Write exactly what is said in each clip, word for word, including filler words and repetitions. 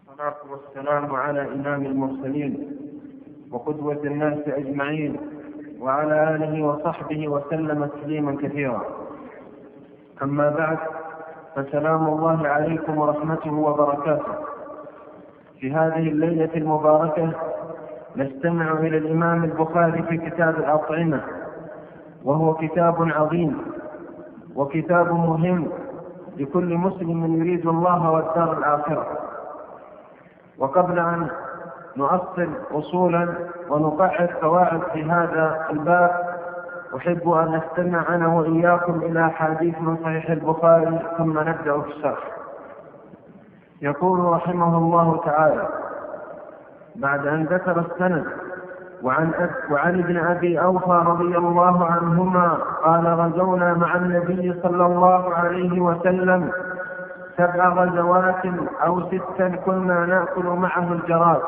والصلاة والسلام على إمام المرسلين وقدوة الناس أجمعين وعلى آله وصحبه وسلم تسليما كثيرا. أما بعد، فسلام الله عليكم ورحمته وبركاته. في هذه الليلة المباركة نستمع إلى الإمام البخاري في كتاب الأطعمة، وهو كتاب عظيم وكتاب مهم لكل مسلم يريد الله والدار الآخرة. وقبل أن نؤصل أصولا ونقعد قواعد في هذا الباب، أحب أن نستمع أنا وإياكم إلى حديث من صحيح البخاري ثم نبدأ في الشرح. يقول رحمه الله تعالى بعد أن ذكر السند: وعن, وعن ابن أبي أوفى رضي الله عنهما قال: غزونا مع النبي صلى الله عليه وسلم سبع غزوات أو ستا كنا نأكل معه الجراد.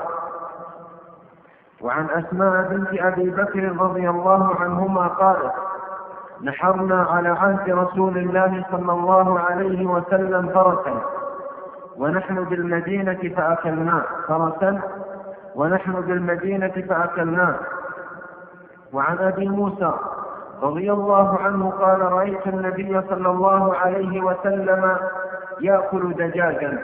وعن أسماء بنت أبي بكر رضي الله عنهما قالت: نحرنا على عهد رسول الله صلى الله عليه وسلم فرسا ونحن بالمدينة فأكلناه فرسا ونحن بالمدينة فأكلناه. وعن أبي موسى رضي الله عنه قال: رأيت النبي صلى الله عليه وسلم يأكل دجاجا.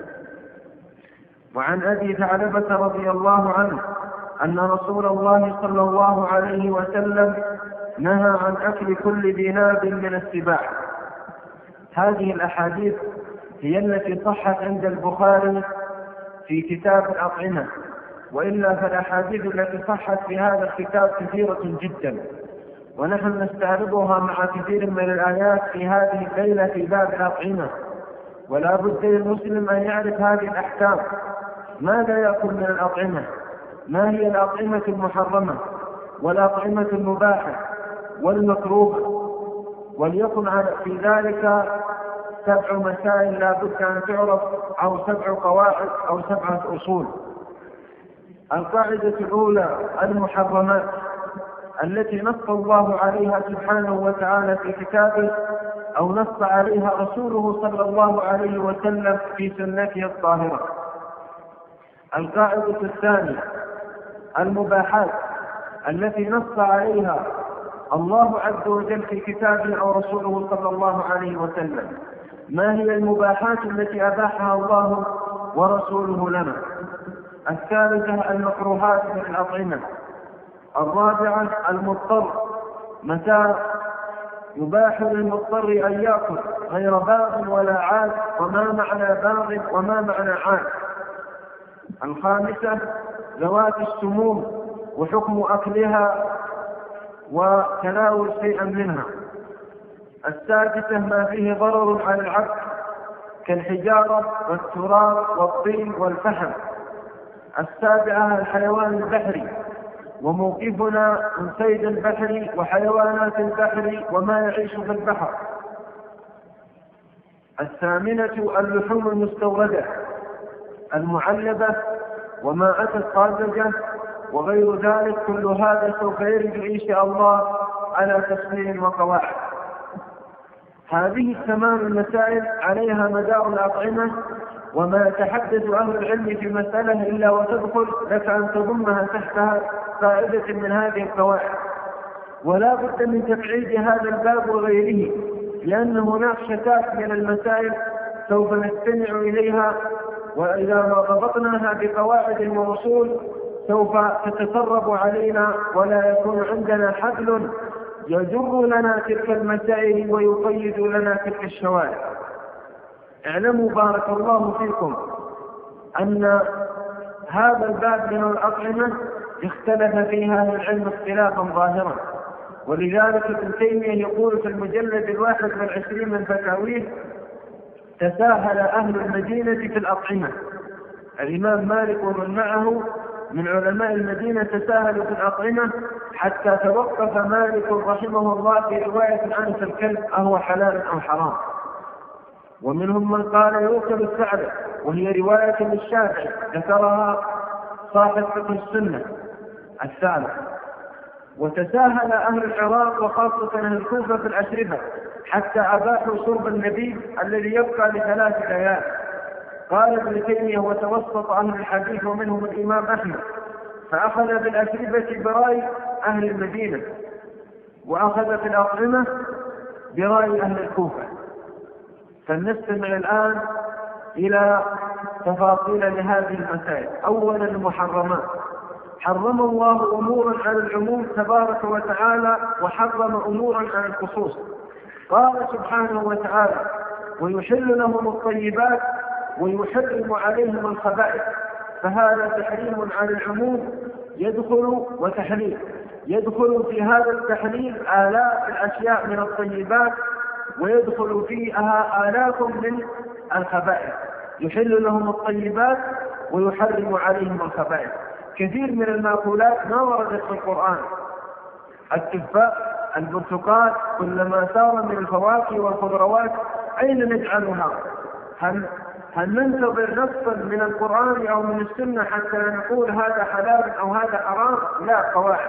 وعن أبي ثعلبة رضي الله عنه أن رسول الله صلى الله عليه وسلم نهى عن أكل كل ذي ناب من السباع. هذه الأحاديث هي التي صحت عند البخاري في كتاب الأطعمة، وإلا فالأحاديث التي صحت في هذا الكتاب كثيرة جدا، ونحن نستعرضها مع كثير من الآيات في هذه الليلة في باب الأطعمة. ولا بد للمسلم أن يعرف هذه الأحكام: ماذا يأكل من الأطعمة، ما هي الأطعمة المحرمة والأطعمة المباحة والمكروهة، وليكن في ذلك سبع مسائل لا بد أن تعرف، أو سبع قواعد أو سبعة أصول. القاعدة الأولى: المحرمات التي نص الله عليها سبحانه وتعالى في كتابه أو نص عليها رسوله صلى الله عليه وسلم في سنته الطاهرة. القاعدة الثانية: المباحات التي نص عليها الله عز وجل في كتابه أو رسوله صلى الله عليه وسلم. ما هي المباحات التي أباحها الله ورسوله لنا؟ الثالثة: المكروهات من الأطعمة. الرابعة: المضطر، متى يباح للمضطر أن يأكل غير باغ ولا عاد، وما معنى باغ وما معنى عاد. الخامسة: ذوات السموم وحكم أكلها وتناول شيئا منها. السادسة: ما فيه ضرر على العبد كالحجارة والتراب والطين والفحم. السابعة: الحيوان البحري وموقفنا من صيد البحر وحيوانات البحر وما يعيش في البحر. الثامنة: اللحوم المستوردة المعلبة وما أتت طازجة وغير ذلك. كل هذا سوف يرد إن شاء الله على تفصيل وقواعد. هذه الثمان المسائل عليها مدار الأطعمة، وما يتحدث أهل العلم في مسألة إلا وتدخل لك أن تضمها تحتها فائدة من هذه القواعد. ولا بد من تبعيد هذا الباب وغيره، لأن هناك شتات من المسائل سوف نستمع إليها، وإذا ما ضبطناها بقواعد وأصول سوف تتسرب علينا ولا يكون عندنا حبل يجر لنا تلك المسائل ويقيد لنا تلك الشوارع. اعلموا بارك الله فيكم أن هذا الباب من الأطعمة اختلف فيها أهل العلم اختلافا ظاهرا، ولذلك ابن تيمية يقول في المجلد الواحد والعشرين من فتاويه: تساهل أهل المدينة في الأطعمة. الإمام مالك ومن معه من علماء المدينة تساهلوا في الأطعمة حتى توقف مالك رحمه الله في رواية عن الكلب أهو حلال أو حرام. ومنهم من قال يؤكل الثعلب، وهي رواية للشافعي ذكرها صاحب فقه السنة الثعلب. وتساهل أهل العراق وخاصة أهل الكوفة في الأشربة حتى أباحوا شرب النبيذ الذي يبقى لثلاث ليال. قال ابن تيمية وتوسط أهل الحديث ومنهم الإمام أحمد، فأخذ بالأشربة برأي أهل المدينة، وأخذ في الأطعمة برأي أهل الكوفة. فلنستمع الآن إلى تفاصيل لهذه المسائل. أولا المحرمات. حرم الله أمورا على العموم تبارك وتعالى، وحرم أمورا على الخصوص. قال سبحانه وتعالى: ويحل لهم الطيبات ويحرم عليهم الخبائث. فهذا تحريم على العموم يدخل وتحليل، يدخل في هذا التحليل آلاف الأشياء من الطيبات، ويدخل فيها آلاف من الخبائث. يحل لهم الطيبات ويحرم عليهم الخبائث. كثير من المأكولات ما وردت في القرآن، التفاح، البرتقال، كل ما سار من الفواكه والخضروات أين نجعلها؟ هل هل ننتظر نصا من القرآن أو من السنة حتى نقول هذا حلال أو هذا حرام؟ لا، قواعد.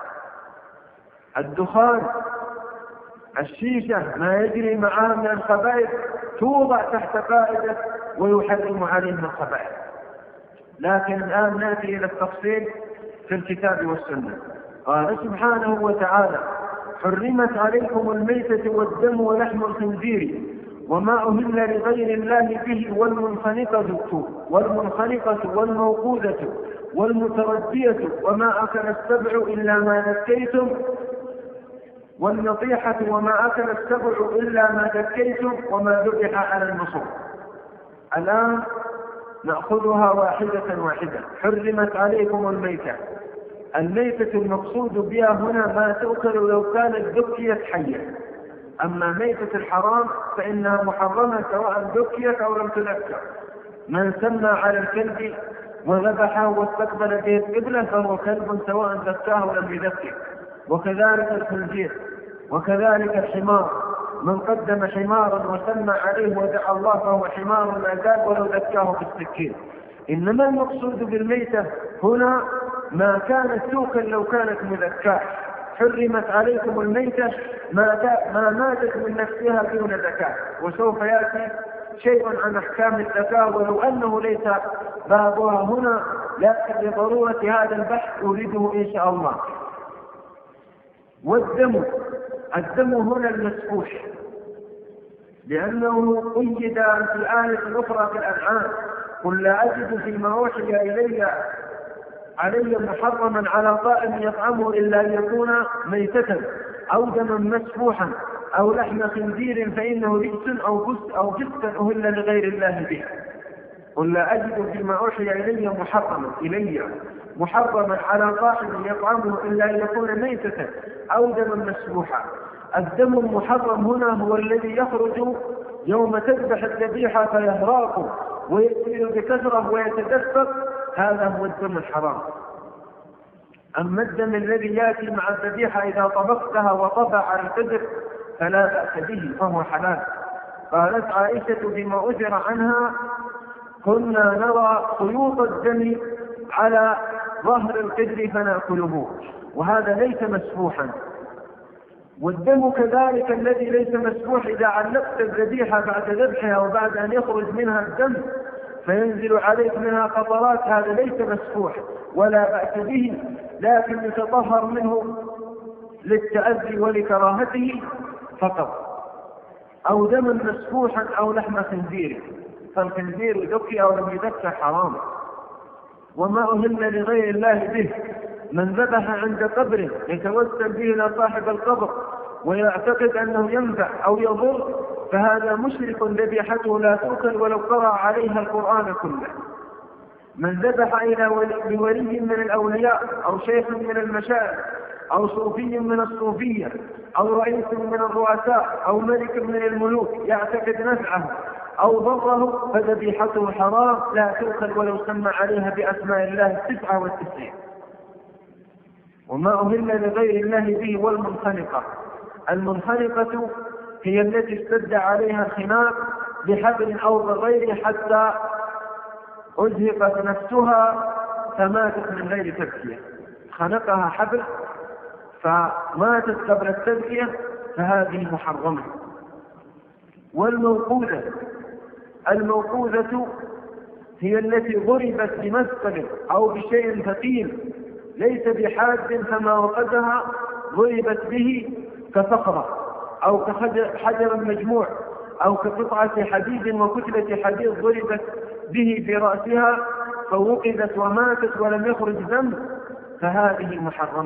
الدخان، الشيشة، ما يجري معها من الخبائث توضع تحت قاعدة ويحرم عليهم الخبائث. لكن الآن نأتي إلى التفصيل في الكتاب والسنة. قال سبحانه وتعالى: حرمت عليكم الميتة والدم ولحم الخنزير وما أهل لغير الله به والمنخنقة والمنخنقة والموقوذة والمتردية وما أكل السبع إلا ما ذكيتم والنطيحة وما أكل السبع إلا ما ذكيتم وما ذبح على النصب. الآن نأخذها واحدة واحدة. حرمت عليكم الميتة. الميتة المقصود بها هنا ما تؤكل لو كانت ذكيت حية. أما ميتة الحرام فإنها محرمة سواء ذكيت أو لم تذكر. من سمى على الكلب وذبحه واستقبل به القبلة فهو كلب سواء ذكاه ولم يذكر. وكذلك الخنزير، وكذلك الحمار. من قدم حمارا وسمى عليه ودعا الله فهو حمار لا زال ولو ذكاه بالسكين. إنما المقصود بالميتة هنا ما كانت توكل لو كانت مذكاة. حرمت عليكم الميتة ما, ما ماتت من نفسها دون زكاة، وسوف يأتي شيء عن أحكام الزكاة ولو أنه ليس بابها هنا، لكن لضرورة هذا البحث أريده إن شاء الله. والدم، الدم هنا المسفوح، لأنه قيد في آية أخرى في الأنعام: قل لا أجد فيما أوحي إلي علي محرما على طائم يطعمه إلا أن يكون ميتة أو دما مسفوحا أو لحم خنزير فإنه رجس أو فسق أو فسقا أهل لغير الله به. قل لا أجد فيما أوحي إلي محرما إلي محرما على طائم يطعمه إلا أن يكون ميتة أو دما مسفوحا. الدم المحرم هنا هو الذي يخرج يوم تذبح الذبيحة فيهراق ويسيل بكثرة ويتدفق، هذا هو الدم الحرام. أما الدم الذي يأتي مع الذبيحة إذا طبختها وطبع على القدر فلا بأس به فهو حلال. قالت عائشة بما أجر عنها: كنا نرى خيوط الدم على ظهر القدر فنأكله، وهذا ليس مسفوحا. والدم كذلك الذي ليس مسفوح إذا علقت الذبيحة بعد ذبحها وبعد أن يخرج منها الدم فينزل عليك منها قطرات، هذا ليس مسفوح ولا بأس به، لكن يتطهر منه للتأذي ولكراهته فقط. أو دما مسفوحا أو لحم خنزير، فالخنزير ذكي أو لم يذكى حرام. وما أهل لغير الله به، من ذبح عند قبره يتوسل به إلى صاحب القبر ويعتقد أنه ينفع أو يضر فهذا مشرك ذبيحته لا تؤكل ولو قرأ عليها القرآن كله. من ذبح إلى ولي من الأولياء أو شيخ من المشايخ أو صوفي من الصوفية أو رئيس من الرؤساء أو ملك من الملوك يعتقد نفعه أو ضره فذبيحته حرام لا تؤكل ولو سمى عليها بأسماء الله التسعة والتسعين. وما أهل لغير الله به. والمنخنقة، المنخنقة هي التي اشتد عليها الخناق بحبل أو بغيره حتى أزهقت نفسها فماتت من غير تبكية. خنقها حبل فماتت قبل التبكية فهذه محرمة. والموقوذة، الموقوذة هي التي ضربت بمثقل أو بشيء ثقيل ليس بحاد فما وقدها ضربت به كصخرة أو كحجر مجموع أو كقطعة حديد وكتلة حديد ضربت به في رأسها فوقدت وماتت ولم يخرج دم، فهذه محرمة.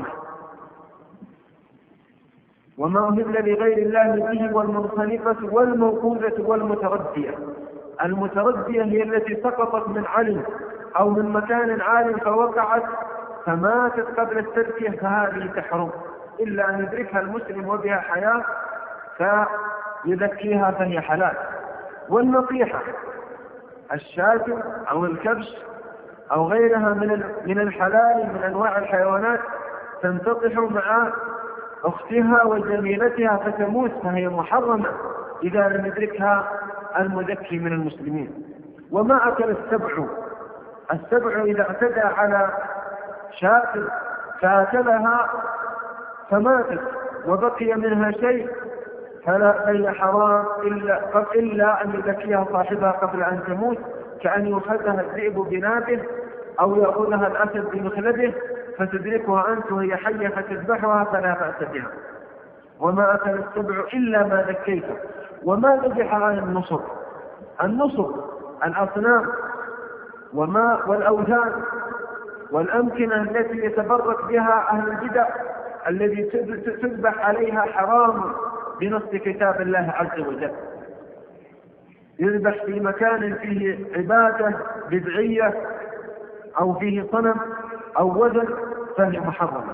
وما أهل لغير الله به والمنخنقة والموقوذة والمتردية. المتردية هي التي سقطت من علم أو من مكان عال فوقعت فماتت قبل التذكية، فهذه تحرم إلا أن يدركها المسلم وبها حياة فيذكيها فهي حلال. والنصيحة الشاة أو الكبش أو غيرها من الحلال من أنواع الحيوانات تنتطح مع أختها وجميلتها فتموت، فهي محرمة إذا لم يدركها المذكي من المسلمين. وما أكل السبع، السبع إذا اعتدى على شاة فأكلها فماتت وبقي منها شيء فلا هي حرام إلا, إلا أن يذكيها صاحبها قبل أن تموت، كأن يأخذها الذئب بنابه أو يأخذها الأسد بمخلبه فتدركها أنت وهي حية فتذبحها فلا بأس بها. وما أكل السبع إلا ما ذكيته. وما ذبح عن النصب، النصب الأصنام وما والأوثان والأمكنة التي يتبرك بها أهل البدع الذي تذبح عليها حرام بنص كتاب الله عز وجل. يذبح في مكان فيه عبادة بدعية أو فيه صنم أو وزن فهي محرمة.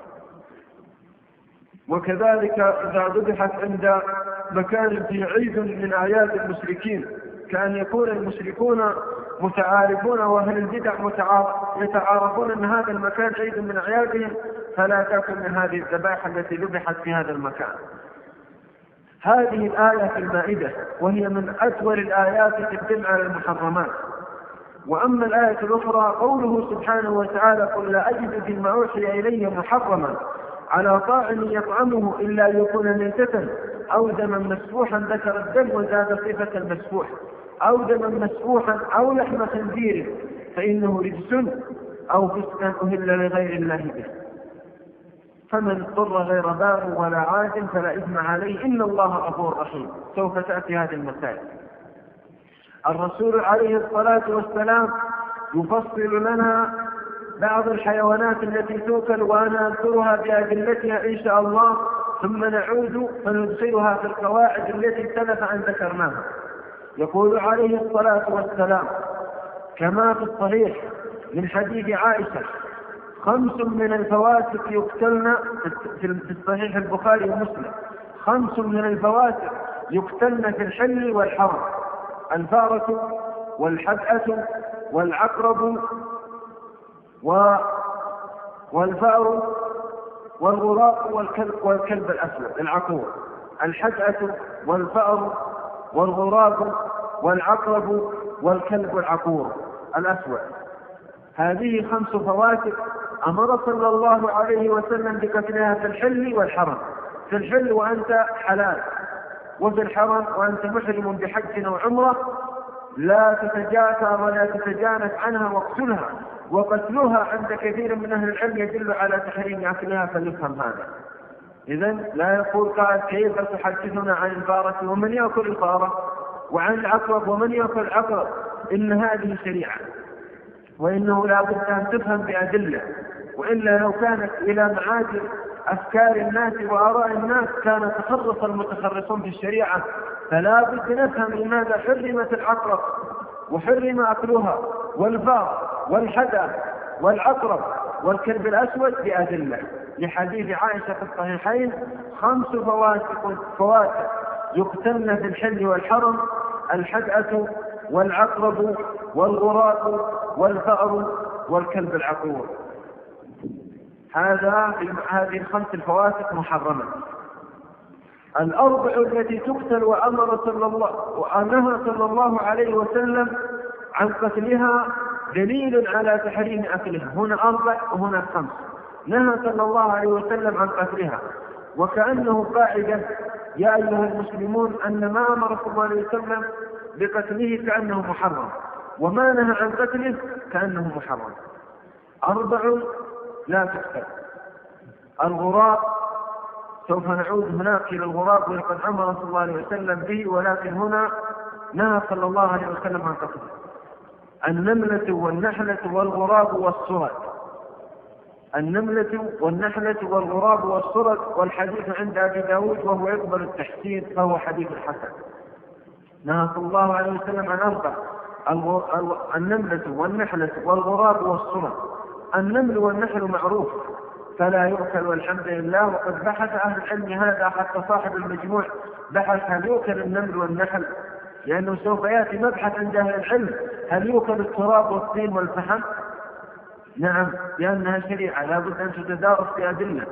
وكذلك إذا ذبحت عند مكان فيه عيد من أعياد المشركين كأن يكون المشركون متعارفون وأهل البدع يتعارفون أن هذا المكان عيد من أعيادهم فلا تأكل من هذه الذبائح التي ذبحت في هذا المكان. هذه الآية في المائدة وهي من أكبر الآيات في الدل على المحرمات. وأما الآية الأخرى قوله سبحانه وتعالى قل لا أجد فيما أوحي إلي محرما على طاعم يطعمه إلا يكون ميتة أو دما مسفوحا ذكر الدم وزاد صفة المسفوح أو دما مسفوحا أو لحم خنزير فإنه رجس أو فسقا أهل لغير الله به فمن اضطر غير باغ ولا عاد فلا إثم عليه إن الله غفور رحيم. سوف تأتي هذه المسائل. الرسول عليه الصلاة والسلام يفصل لنا بعض الحيوانات التي تؤكل وأنا أذكرها بأدلتها إن شاء الله ثم نعود فندخلها في القواعد التي سلف أن ذكرناها. يقول عليه الصلاة والسلام كما في الصحيح من حديث عائشة خمس من الفواسق يقتلن في الصحيح البخاري ومسلم خمس من الفواسق يقتلن في الحل والحرم الفارة والحدأة والعقرب والفأر والغراق والكلب, والكلب الأسود العقور. الحدأة والفأر والغراق والعقرب والكلب العقور الأسود. هذه خمس فواسق أمر صلى الله عليه وسلم بقتلها في الحل والحرم. في الحل وأنت حلال، وفي الحرم وأنت محرم بحج أو عمرة لا تتجاثر ولا تتجانس عنها واقتلها. وقتلها عند كثير من أهل العلم يدل على تحريم أكلها فليفهم هذا. إذن لا يقول قال كيف تحدثنا عن الفارة ومن يأكل الفارة وعن العقرب ومن يأكل العقرب. إن هذه شريعة وإنه لا بد أن تفهم بأدلة، وإلا لو كانت إلى معادن أفكار الناس وآراء الناس كان تخرص المتخرصون في الشريعة. فلا بد نفهم لماذا حرمت العقرب وحرم أكلها والفار والحدى والعقرب والكلب الأسود بأدلة لحديث عائشة في الصحيحين خمس فواسق فواسق يقتلن في الحل والحرم الحدأة والعقرب والغراق والفأر والكلب العقور. هذا هذه الخمس الفواسق محرمة. الأربع التي تقتل وأمر صلى الله وأنهى صلى الله عليه وسلم عن قتلها دليل على تحريم أكلها. هنا أربع وهنا خمس. نهى صلى الله عليه وسلم عن قتلها وكأنه قاعدة يا أيها المسلمون أن ما أمر صلى الله عليه وسلم بقتله كأنه محرم، وما نهى عن قتله كأنه محرم. أربع لا تقتل. الغراب، سوف نعود هناك إلى الغراب ولقد أمر صلى الله عليه وسلم به، ولكن هنا نهى صلى الله عليه وسلم عن قتله. النملة والنحلة والغراب والسرد. النملة والنحلة والغراب والسرد، والحديث عند أبي داود وهو يقبل التحسين فهو حديث حسن. نهى صلى الله عليه وسلم عن أربع: النملة والنحلة والغراب والسرد. النمل والنحل معروف فلا يؤكل والحمد لله، وقد بحث أهل العلم هذا حتى صاحب المجموع بحث هل يؤكل النمل والنحل، لأنه سوف يأتي مبحث عند أهل العلم هل يؤكل التراب والطين والفحم. نعم، لأنها شريعة لا بد أن تتدارس بأدلة.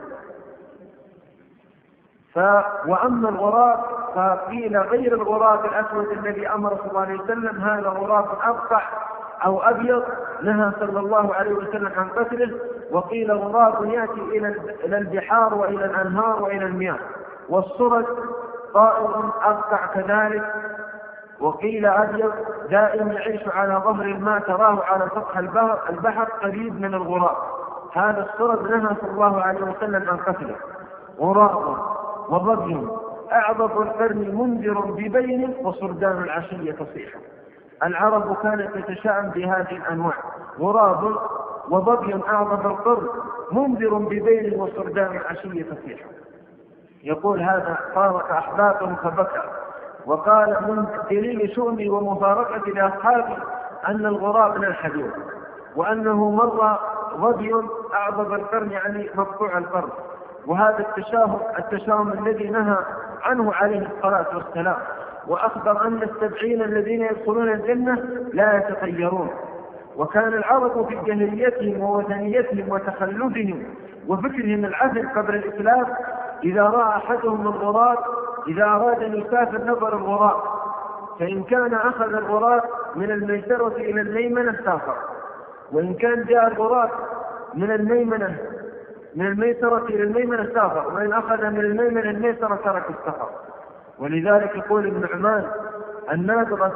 ف... وأما الغراب فقيل غير الغراب الأسود الذي أمر صلى الله عليه وسلم، هذا غراب أقطع أو أبيض نهى صلى الله عليه وسلم عن قتله. وقيل غراب يأتي إلى البحار وإلى الأنهار وإلى المياه. والسرد طائر أقطع كذلك، وقيل أبيض دائم يعيش على ظهر الماء تراه على سطح البحر قريب من الغراب. هذا السرد نهى صلى الله عليه وسلم عن قتله. غراب وضبي أعضب القرن منذر ببين وصردان العشية تصيح. العرب كانت تتشائم بهذه الأنواع: غراب وضبي أعضب القرن منذر ببين وصردان العشية تصيح. يقول هذا فارق أحبابه فبكى وقال: من دليل شؤمي ومفارقة لأصحابي أن الغراب لا حدود، وأنه مر ضبي أعضب القرن يعني مقطوع القرن. وهذا التشاهم التشاهم الذي نهى عنه عليه الصلاة والسلام، وأخبر أن السبعين الذين يدخلون الجنة لا يتطيرون. وكان العرب في جاهليتهم ووثنيتهم وتخلفهم وفكرهم العثر قبل الإسلام إذا رأى أحدهم الغراب، إذا أراد أن يسافر نظر الغراب، فإن كان أخذ الغراب من الميسرة إلى الميمنة سافر، وإن كان جاء الغراب من الميمنة من الميسرة إلى الميمنة سافر، وإن أخذ من الميمنة الميسرة ترك السفر. ولذلك يقول ابن عمان النابغة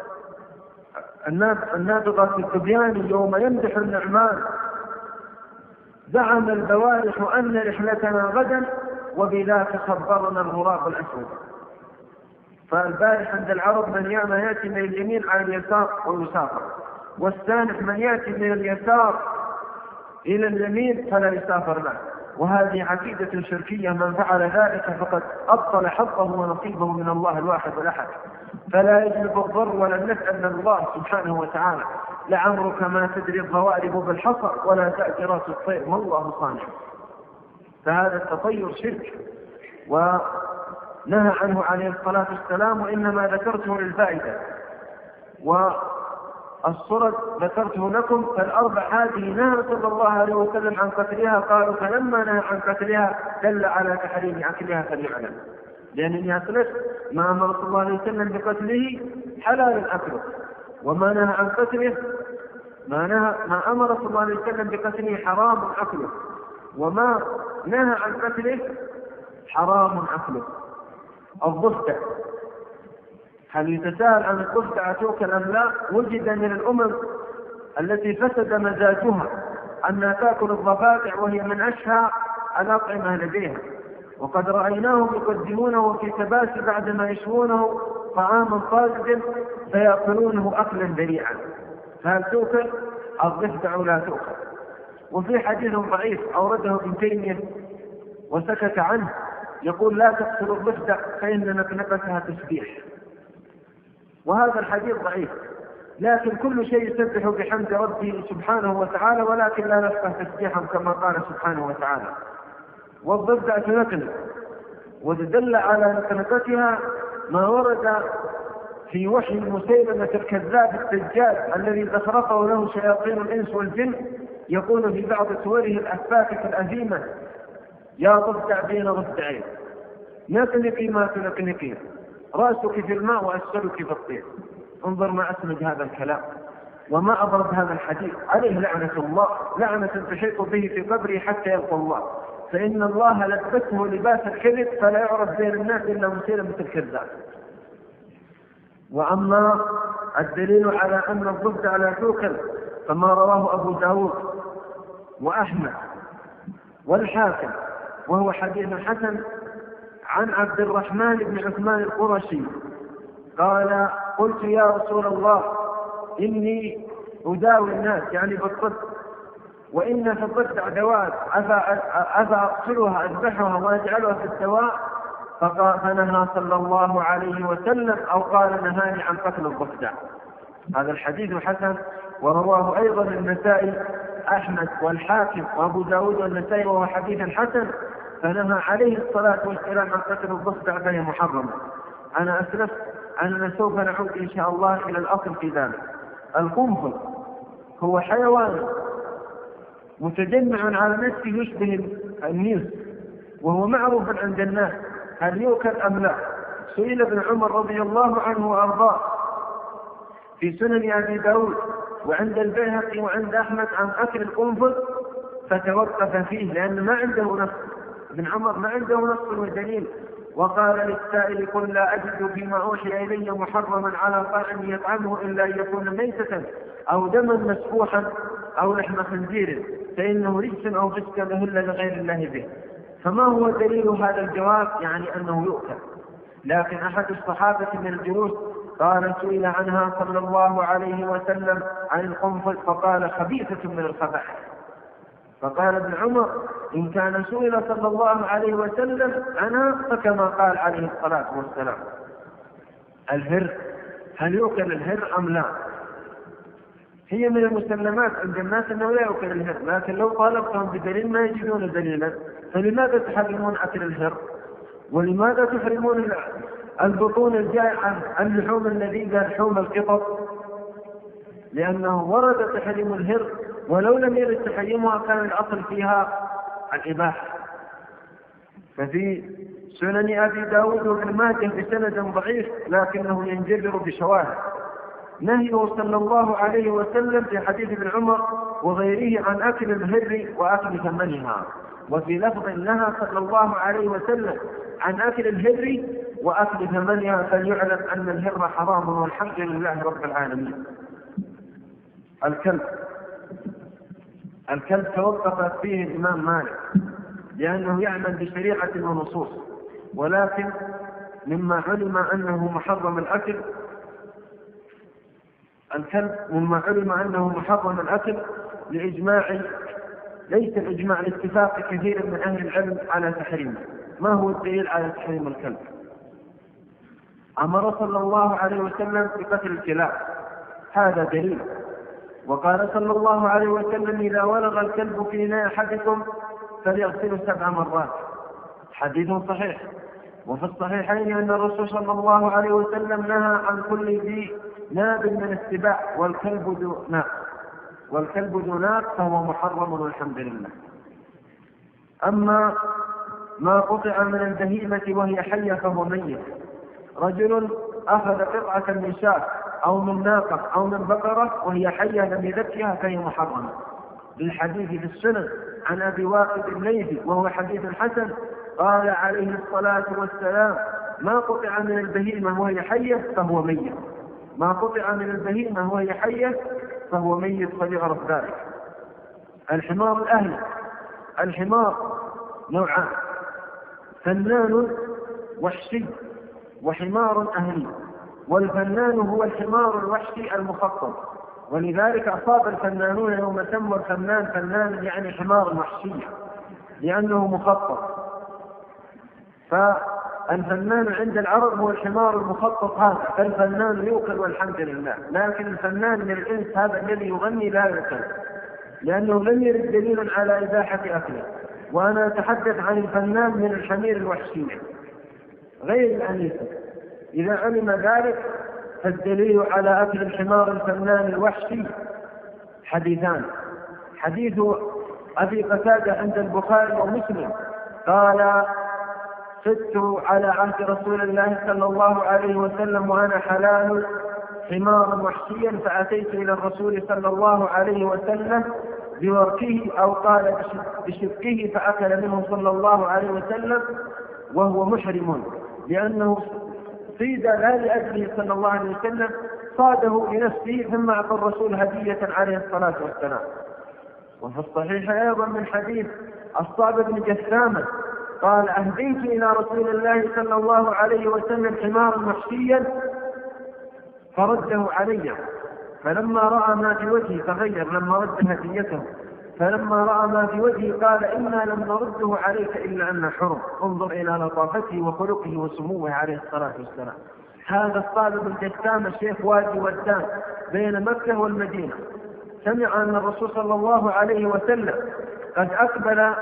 النابغة الطبياني يوم يمدح النعمان: زعم البوارح أن رحلتنا غدا وبذاك خبرنا الغراب الأسود. فالبارح عند العرب من يأتي من اليمين على اليسار ويسافر، والسانح من يأتي من اليسار إلى اليمين فلا يسافر له. وهذه عقيدة شركية، من فعل ذلك فقد أبطل حظه ونصيبه من الله الواحد الأحد، فلا يجلب الضر ولا النفع إلا الله سبحانه وتعالى. لعمرك ما تدري الضوارب بالحصى ولا تأتي راس الطير ما الله صانع. فهذا التطير شرك ونهى عنه عليه الصلاة والسلام، وإنما ذكرته للفائدة. والصرد ذكرته لكم، فالأربع هذه نهى صلى الله عليه وسلم عن قتلها. قالوا فلما نهى عن قتلها دل على تحريم أكلها فليعلم، لأن الناس ما أمر صلى الله عليه وسلم بقتله حلال أكله، وما نهى عن قتله ما, نهى ما أمر صلى الله عليه وسلم بقتله حرام أكله، وما نهى عن قتله حرام أكله. الضفدع، هل يتساءل عن الضفدع تؤكل أم لا؟ وجد من الأمم التي فسد مزاجها أنها تأكل الضفادع، وهي من أشهى الأطعمة لديها، وقد رأيناهم يقدمونه في كباس بعدما يشوونه طعاما طازجا فيأكلونه أكلا ذريعا. فهل تؤكل؟ الضفدع لا تؤكل. وفي حديث ضعيف أورده ابن تيمية وسكت عنه، يقول: لا تقتل الضفدع فإن نكنكتها تسبيح. وهذا الحديث ضعيف، لكن كل شيء يسبح بحمد ربه سبحانه وتعالى، ولكن لا نفقه تسبيحا كما قال سبحانه وتعالى. والضفدع تنكنك، وتدل على نكنكتها ما ورد في وحي مسيلمة الكذاب الدجال الذي زخرفه له شياطين الإنس والجن، يقول في بعض صوره الأفاكة الأثيمة: يا ضفدع بين ضفدعين نكنكي ما تنكنكين، رأسك في الماء وأسفلك في الطين. انظر ما أسمج هذا الكلام وما أضرب هذا الحديث. عليه لعنة الله، لعنة تحيط به في قبره حتى يلقى الله، فإن الله لبسه لباس الكذب فلا يعرف بين الناس إلا مسيلمة الكذاب. وأما الدليل على أن الضفدع لا توكل كما رواه أبو داود وأحمد والحاكم، وهو حديث حسن، عن عبد الرحمن بن عثمان القرشي قال: قلت يا رسول الله إني أداوي الناس يعني بالطب، وإن في الضفدع دواء، أفأقتلها أذبحها وأجعلها في الدواء؟ فنهى صلى الله عليه وسلم أو قال: نهاني عن قتل الضفدع. هذا الحديث حسن، ورواه أيضا النسائي أحمد والحاكم وأبو داود والنسائي، وهو حديث حسن، فنهى عليه الصلاة والسلام عن قتل الضفدع فهي محرمة. أنا أسلف أننا سوف نعود إن شاء الله إلى الأصل في ذلك. القنفذ هو حيوان متجمع على نفسه يشبه النيس، وهو معروف عند الناس، هل يؤكل أم لا؟ سئل ابن عمر رضي الله عنه وأرضاه في سنن أبي داود وعند البيهقي وعند أحمد عن أكل القنفذ، فتوقف فيه لأن ما عنده نص. ابن عمر ما عنده نص ودليل، وقال للسائل: قل لا أجد فيما أوحي إلي محرما على طاعم يطعمه إلا أن يكون ميتة أو دما مسفوحا أو لحم خنزير فإنه رجس أو فسق أهل لغير الله به. فما هو دليل هذا الجواب؟ يعني أنه يؤكل. لكن أحد الصحابة من الجلوس قال: سئل عنها صلى الله عليه وسلم عن القنفذ فقال: خبيثة من الخبائث. فقال ابن عمر: إن كان سئل صلى الله عليه وسلم عنها فكما قال عليه الصلاة والسلام. الهر، هل يؤكل الهر أم لا؟ هي من المسلمات عند الناس أنه لا يؤكل الهر، لكن لو طالبتهم بدليل ما يجدون دليلا، فلماذا تحرمون أكل الهر؟ ولماذا تحرمون البطون الجائعة عن لحوم اللذيذة لحوم القطط؟ لأنه ورد تحريم الهر، ولو لم يرد تحريمها كان الأصل فيها الإباحة. ففي سنن أبي داود وابن ماجه بسند ضعيف لكنه ينجبر بشواهد نهيه صلى الله عليه وسلم في حديث ابن عمر وغيره عن أكل الهر وأكل ثمنها. وفي لفظ نهى صلى الله عليه وسلم عن أكل الهر وأكل ثمنها، فليعلم أن الهر حرام والحمد لله رب العالمين. الكلب الكلب توقف فيه الإمام مالك لأنه يعمل بشريعة ونصوص، ولكن مما علم أنه محرم الأكل الكلب مما علم أنه محرم الأكل لإجماع، ليس الإجماع، لاتفاق كثير من أهل العلم على تحريمه. ما هو الدليل على تحريم الكلب؟ أمر صلى الله عليه وسلم بقتل الكلاب، هذا دليل. وقال صلى الله عليه وسلم: إذا ولغ الكلب في إناء أحدكم فليغسله سبع مرات، حديث صحيح. وفي الصحيحين أن الرسول صلى الله عليه وسلم نهى عن كل ذي ناب من السباع، والكلب ذو ناب والكلب ذو ناب فهو محرم والحمد لله. أما ما قطع من البهيمة وهي حية فهو ميت. رجل أخذ قطعة من شاة أو من ناقة أو من بقرة وهي حية لم يذكها فهي محرمة، بالحديث في السنن عن أبي واقد الليثي وهو حديث حسن قال عليه الصلاة والسلام: ما قطع من البهيمة وهي حية فهو ميت، ما قطع من البهيمة وهي حية فهو ميت، فليعرف ذلك. الحمار الأهلي، الحمار نوعان: فنان وحشي وحمار أهلي، والفنان هو الحمار الوحشي المخطط، ولذلك أصاب الفنانون يوم سموا الفنان فنان يعني حمار وحشية لأنه مخطط. فالفنان عند العرب هو الحمار المخطط هذا، فالفنان يؤكل والحمد لله. لكن الفنان من الإنس هذا الذي يغني لا يؤكل، لأنه لم يرد دليل على إباحة أكله. وأنا أتحدث عن الفنان من الحمير الوحشية غير الأنيسة. إذا علم ذلك فالدليل على أكل الحمار الفنان الوحشي حديثان: حديث أبي قتادة عند البخاري ومسلم قال: صدت على عهد رسول الله صلى الله عليه وسلم وأنا حلال حمارا وحشيا، فأتيت إلى الرسول صلى الله عليه وسلم بوركه أو قال بشقه، فأكل منه صلى الله عليه وسلم وهو محرم، لأنه صيد لا لأجله صلى الله عليه وسلم صاده لنفسه ثم أعطى الرسول هدية عليه الصلاة والسلام. وفي الصحيح أيضا من حديث الصعب بن جثامة قال أهديت إلى رسول الله صلى الله عليه وسلم حمارا محشيا فرده علي، فلما رأى ما في وجهه تغير لما رد هديته، فلما رأى ما في وجهه قال إنا لم نرده عليك إلا أن حرم. انظر إلى لطافته وخلقه وسموه عليه الصلاة والسلام. هذا الصعب بن جثامة شيخ وادي ودان بين مكة والمدينة، سمع أن الرسول صلى الله عليه وسلم قد أقبل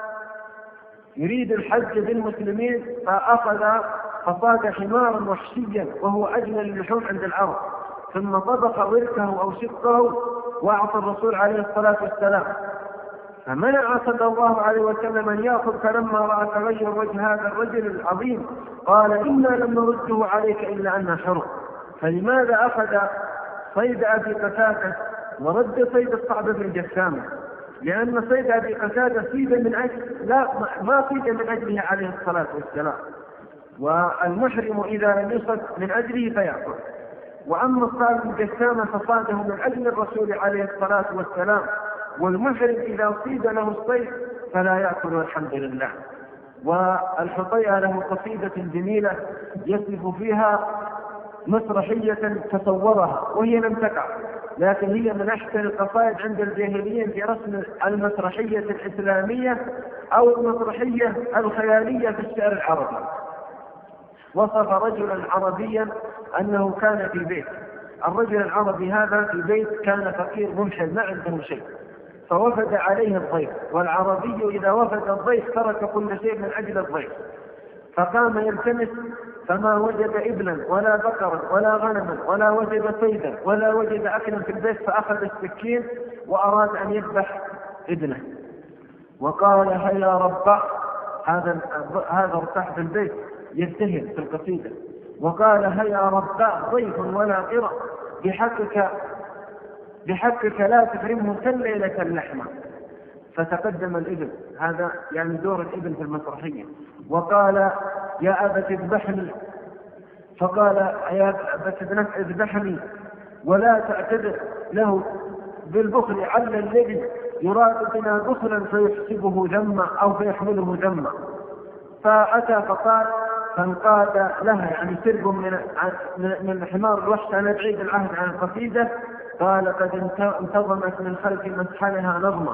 يريد الحج بالمسلمين، فأخذ فصاد حمارا وحشيا وهو أجمل اللحوم عند العرب، ثم طبخ وركه أو شقه وأعطى الرسول عليه الصلاة والسلام، فمنع صلى الله عليه وسلم أن يأخذ. فلما رأى تغير وجه هذا الرجل العظيم قال إنا لم نرده عليك إلا أن حرم. فلماذا أخذ صيد أبي قتادة ورد صيد الصعب بن جثامة؟ لأن صيد أبي قتادة صيد من أجل لا ما صيد من أجله عليه الصلاة والسلام، والمحرم إذا لم يصد من أجله فيأكل. وأما الصعب بن جثامة فصاده من أجل الرسول عليه الصلاة والسلام، والمحرم إذا صيد له الصيد فلا يأكل والحمد لله. والحطيئة له قصيدة جميلة يصف فيها مسرحية تصورها وهي لم تقع، لكن هي من أحسن القصائد عند الجاهليين في رسم المسرحية الإسلامية أو المسرحية الخيالية في الشعر العربي. وصف رجلا عربيا أنه كان في بيت، الرجل العربي هذا في بيت كان فقير ممحل ما عنده شيء، فوفد عليه الضيف، والعربي إذا وفد الضيف ترك كل شيء من أجل الضيف، فقام يلتمس فما وجد إبلا ولا بقرا ولا غنما ولا وجد صيدا ولا وجد أكلا في البيت، فأخذ السكين وأراد أن يذبح ابنه، وقال هيا رباه، هذا هذا ارتاح في البيت يجتهد في القصيدة، وقال هيا رباه ضيف ولا قرى بحقك بحقك لا تحرمه كالليلة اللحمة. فتقدم الابن، هذا يعني دور الابن في المسرحية، وقال يا أبت اذبحني، فقال يا أبت اذبحني ولا تعتذر له بالبخل عل الذي يراد بنا بخلا فيحسبه ذما أو فيحمله ذما. فأتى فقال فانقاد لها يعني سرب من من حمار الوحش على بعيد العهد عن القصيدة، قال قد انتظمت من خلف مسحلها نظمة،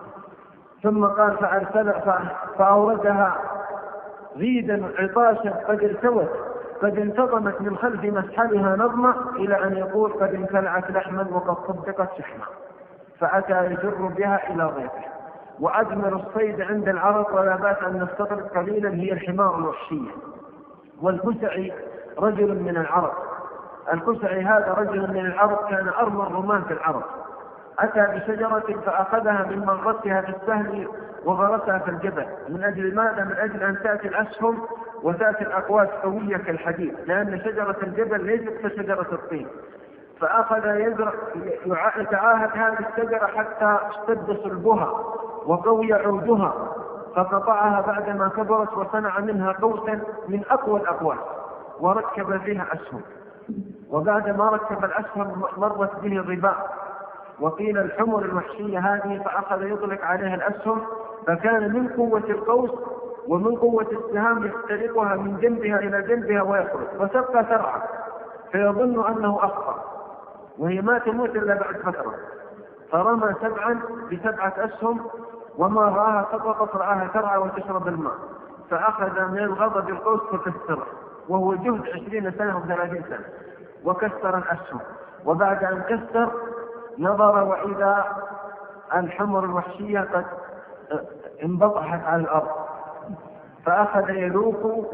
ثم قال فأرسل فأوردها غيدا عطاشا قد ارتوت قد انتظمت من خلف مسحلها نظمة، إلى أن يقول قد انكلعت لحما وقد صدقت شحما. فأتى يجر بها إلى ضيفه. وأجمل الصيد عند العرب ولا بأس أن نستطرد قليلا هي الحمار الوحشية. والكسعي رجل من العرب، الكسعي هذا رجل من العرب كان أرمى الرمان في العرب، أتى بشجرة فأخذها من مغرسها في السهل وغرسها في الجبل. من أجل ماذا؟ من أجل أن تأتي الأسهم وتأتي الأقواس قوية كالحديد، لأن شجرة الجبل ليست كشجرة الطين. فأخذ يزرع يتعاهد هذه الشجرة حتى اشتد صلبها وقوي عودها، فقطعها بعدما كبرت وصنع منها قوسا من أقوى الأقواس وركب فيها أسهم. وبعدما ركب الأسهم مرت به الرباء وقيل الحمر الوحشية هذه، فأخذ يطلق عليها الأسهم، فكان من قوة القوس ومن قوة السهام يخترقها من جنبها إلى جنبها ويخرج، وتبقى ترعى فيظن أنه أخطأ وهي ما تموت إلا بعد فترة، فرمى سبعا بسبعة أسهم وما رآها سقطت، رآها ترعى وتشرب الماء، فأخذ من الغضب القوس فكسره، وهو جهد عشرين سنة وثلاثين سنة، وكسر الأسهم. وبعد أن كسر نظر وإذا الحمر الوحشية قد انبطحت على الأرض، فأخذ يلوق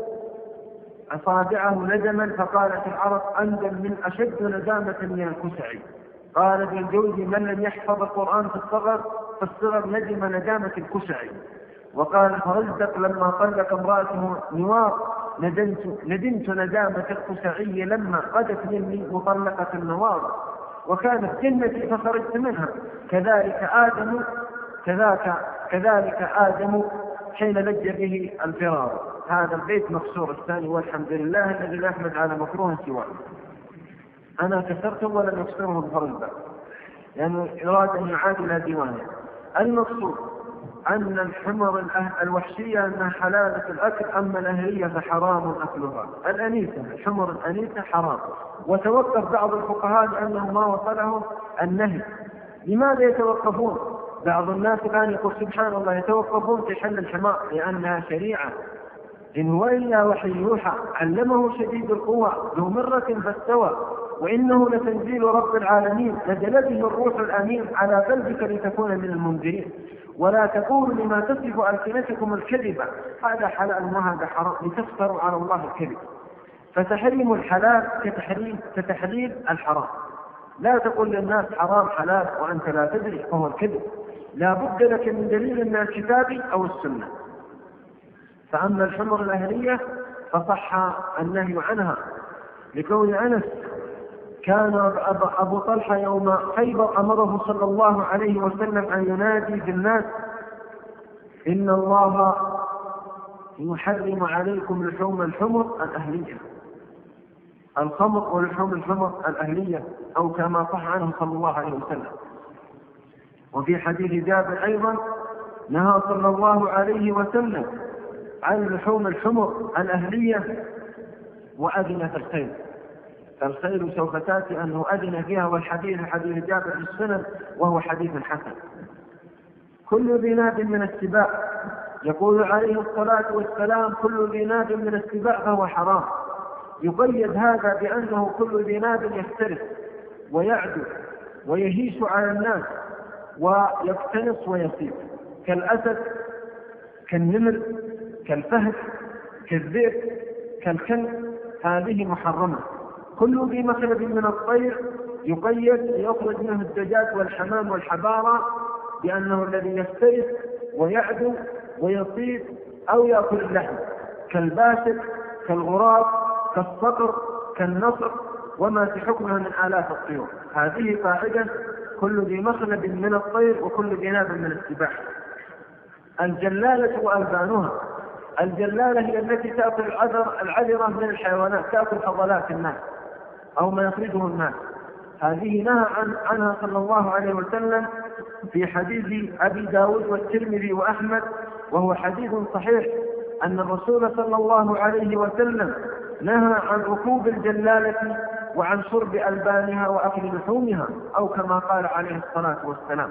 أصابعه ندما، فقالت العرب أندم من أشد ندامة من الكسعي. قال ابن الجوزي من لم يحفظ القرآن في الصغر في الصغر ندم ندامة الكسعي. وقال فرزدق لما طلق امرأته نوار ندمت, ندمت ندامة الكسعي لما قدت مني مطلقة النوار، وكانت جنتي فخرجت منها، كذلك آدم كذاك كذلك آدم حين لج به الفرار. هذا البيت مكسور الثاني، والحمد لله الذي لا يحمد على مكروه سواه. أنا كسرته ولم يكسره بفر الباب، لأنه يعني أراد أن يعاد إلى ديوانه. المقصود أن الحمر الوحشية أنها حلالة الأكل، أما الأهلية فحرام أكلها. الأنيثة، الحمر الأنيثة حرام. وتوقف بعض الفقهاء لأنه ما وصلهم النهي. لماذا يتوقفون؟ بعض الناس الآن يقول سبحان الله يتوقفون في حل الحمار لأنها شريعة، إن هو إلا وحي يوحى علمه شديد القوى ذو مرة فاستوى وإنه لتنزيل رب العالمين نزل به الروح الأمين على قلبك لتكون من المنذرين ولا تقولوا لما تصف ألسنتكم الكذبة هذا حلال وهذا حرام لتفتروا على الله الكذب. فتحريم الحلال كتحريم كتحليل الحرام. لا تقول للناس حرام حلال وأنت لا تدري، فهو الكذب. لا بد لك من دليل من الكتاب أو السنة. فأما الحمر الأهلية فصح النهي عنها لكون أنس كان أبو طلحة يوم خيبر أمره صلى الله عليه وسلم أن ينادي في الناس إن الله يحرم عليكم لحوم الحمر الأهلية، الخمر ولحوم الحمر الأهلية، أو كما صح عنه صلى الله عليه وسلم. وفي حديث جابر أيضا نهى صلى الله عليه وسلم عن لحوم الحمر الأهلية وأذن في الخيل. فالخيل سوف تأتي أنه أذن فيها، والحديث حديث جابر في السنن وهو حديث حسن. كل ذي ناب من السباع، يقول عليه الصلاة والسلام كل ذي ناب من السباع فهو حرام. يقيد هذا بأنه كل ذي ناب يفترس ويعدو ويهيش على الناس ويقتنص ويصيب، كالأسد كالنمر كالفهد كالذئب كالكلب، هذه محرمة. كل ذي مخلب من الطير يقيد يخرج منه الدجاج والحمام والحبارة بأنه الذي يفترس ويعدو ويصيد أو يأكل اللحم، كالباسق كالغراب كالصقر كالنصر وما في حكمها من آلاف الطيور. هذه قاعدة كل ذي مخلب من الطير وكل ذي ناب من السباع. الجلالة وألبانها، الجلالة هي التي تأكل العذرة من الحيوانات، تأكل فضلات الناس أو ما يخرجه الناس. هذه نهى عن عنها صلى الله عليه وسلم في حديث أبي داود والترمذي وأحمد، وهو حديث صحيح أن الرسول صلى الله عليه وسلم نهى عن ركوب الجلالة وعن شرب ألبانها وأكل لحومها، أو كما قال عليه الصلاة والسلام.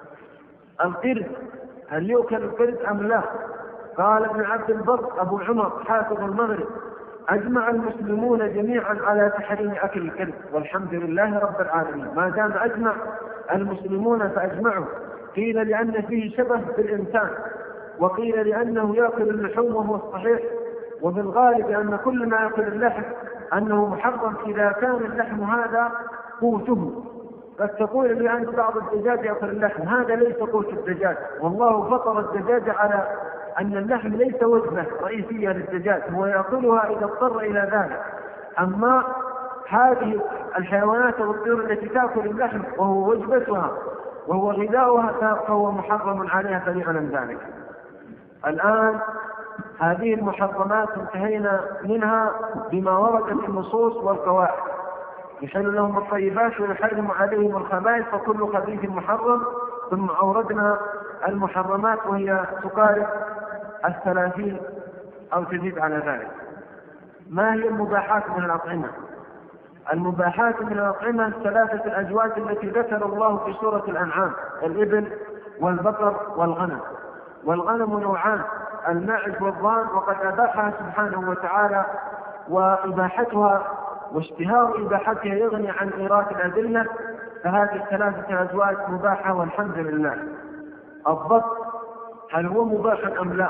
القرد، هل يؤكل القرد أم لا؟ قال ابن عبد البر أبو عمر حافظ المغرب أجمع المسلمون جميعا على تحريم أكل القرد، والحمد لله رب العالمين. ما دام أجمع المسلمون فأجمعوا. قيل لأن فيه شبه بالإنسان، وقيل لأنه يأكل اللحوم وهو الصحيح، وفي الغالب أن كل ما يأكل اللحم أنه محرم إذا كان اللحم هذا قوته. بس تقول لي أن بعض الدجاج يأكل اللحم، هذا ليس قوت الدجاج، والله فطر الدجاج على أن اللحم ليس وجبة رئيسية للدجاج، هو يأكلها إذا اضطر إلى ذلك. أما هذه الحيوانات والطيور التي تأكل اللحم وهو وجبتها وهو غذاؤها فهو محرم عليها فليعلم ذلك. الآن هذه المحرمات انتهينا منها بما ورد في النصوص والقواعد. يحل لهم الطيبات ويحرم عليهم الخبائث فكل خبيث محرم. ثم أوردنا المحرمات وهي تقارب الثلاثين أو تزيد على ذلك. ما هي المباحات من الأطعمة؟ المباحات من الأطعمة ثلاثة الأزواج التي ذكر الله في سورة الأنعام: الإبل والبقر والغنم. والغنم نوعان: الماعز والضان، وقد أباحها سبحانه وتعالى، وإباحتها واشتهار إباحتها يغني عن إيراد الأدلة. فهذه الثلاثة أزواج مباحة والحمد لله. الضبط هل هو مباح أم لا؟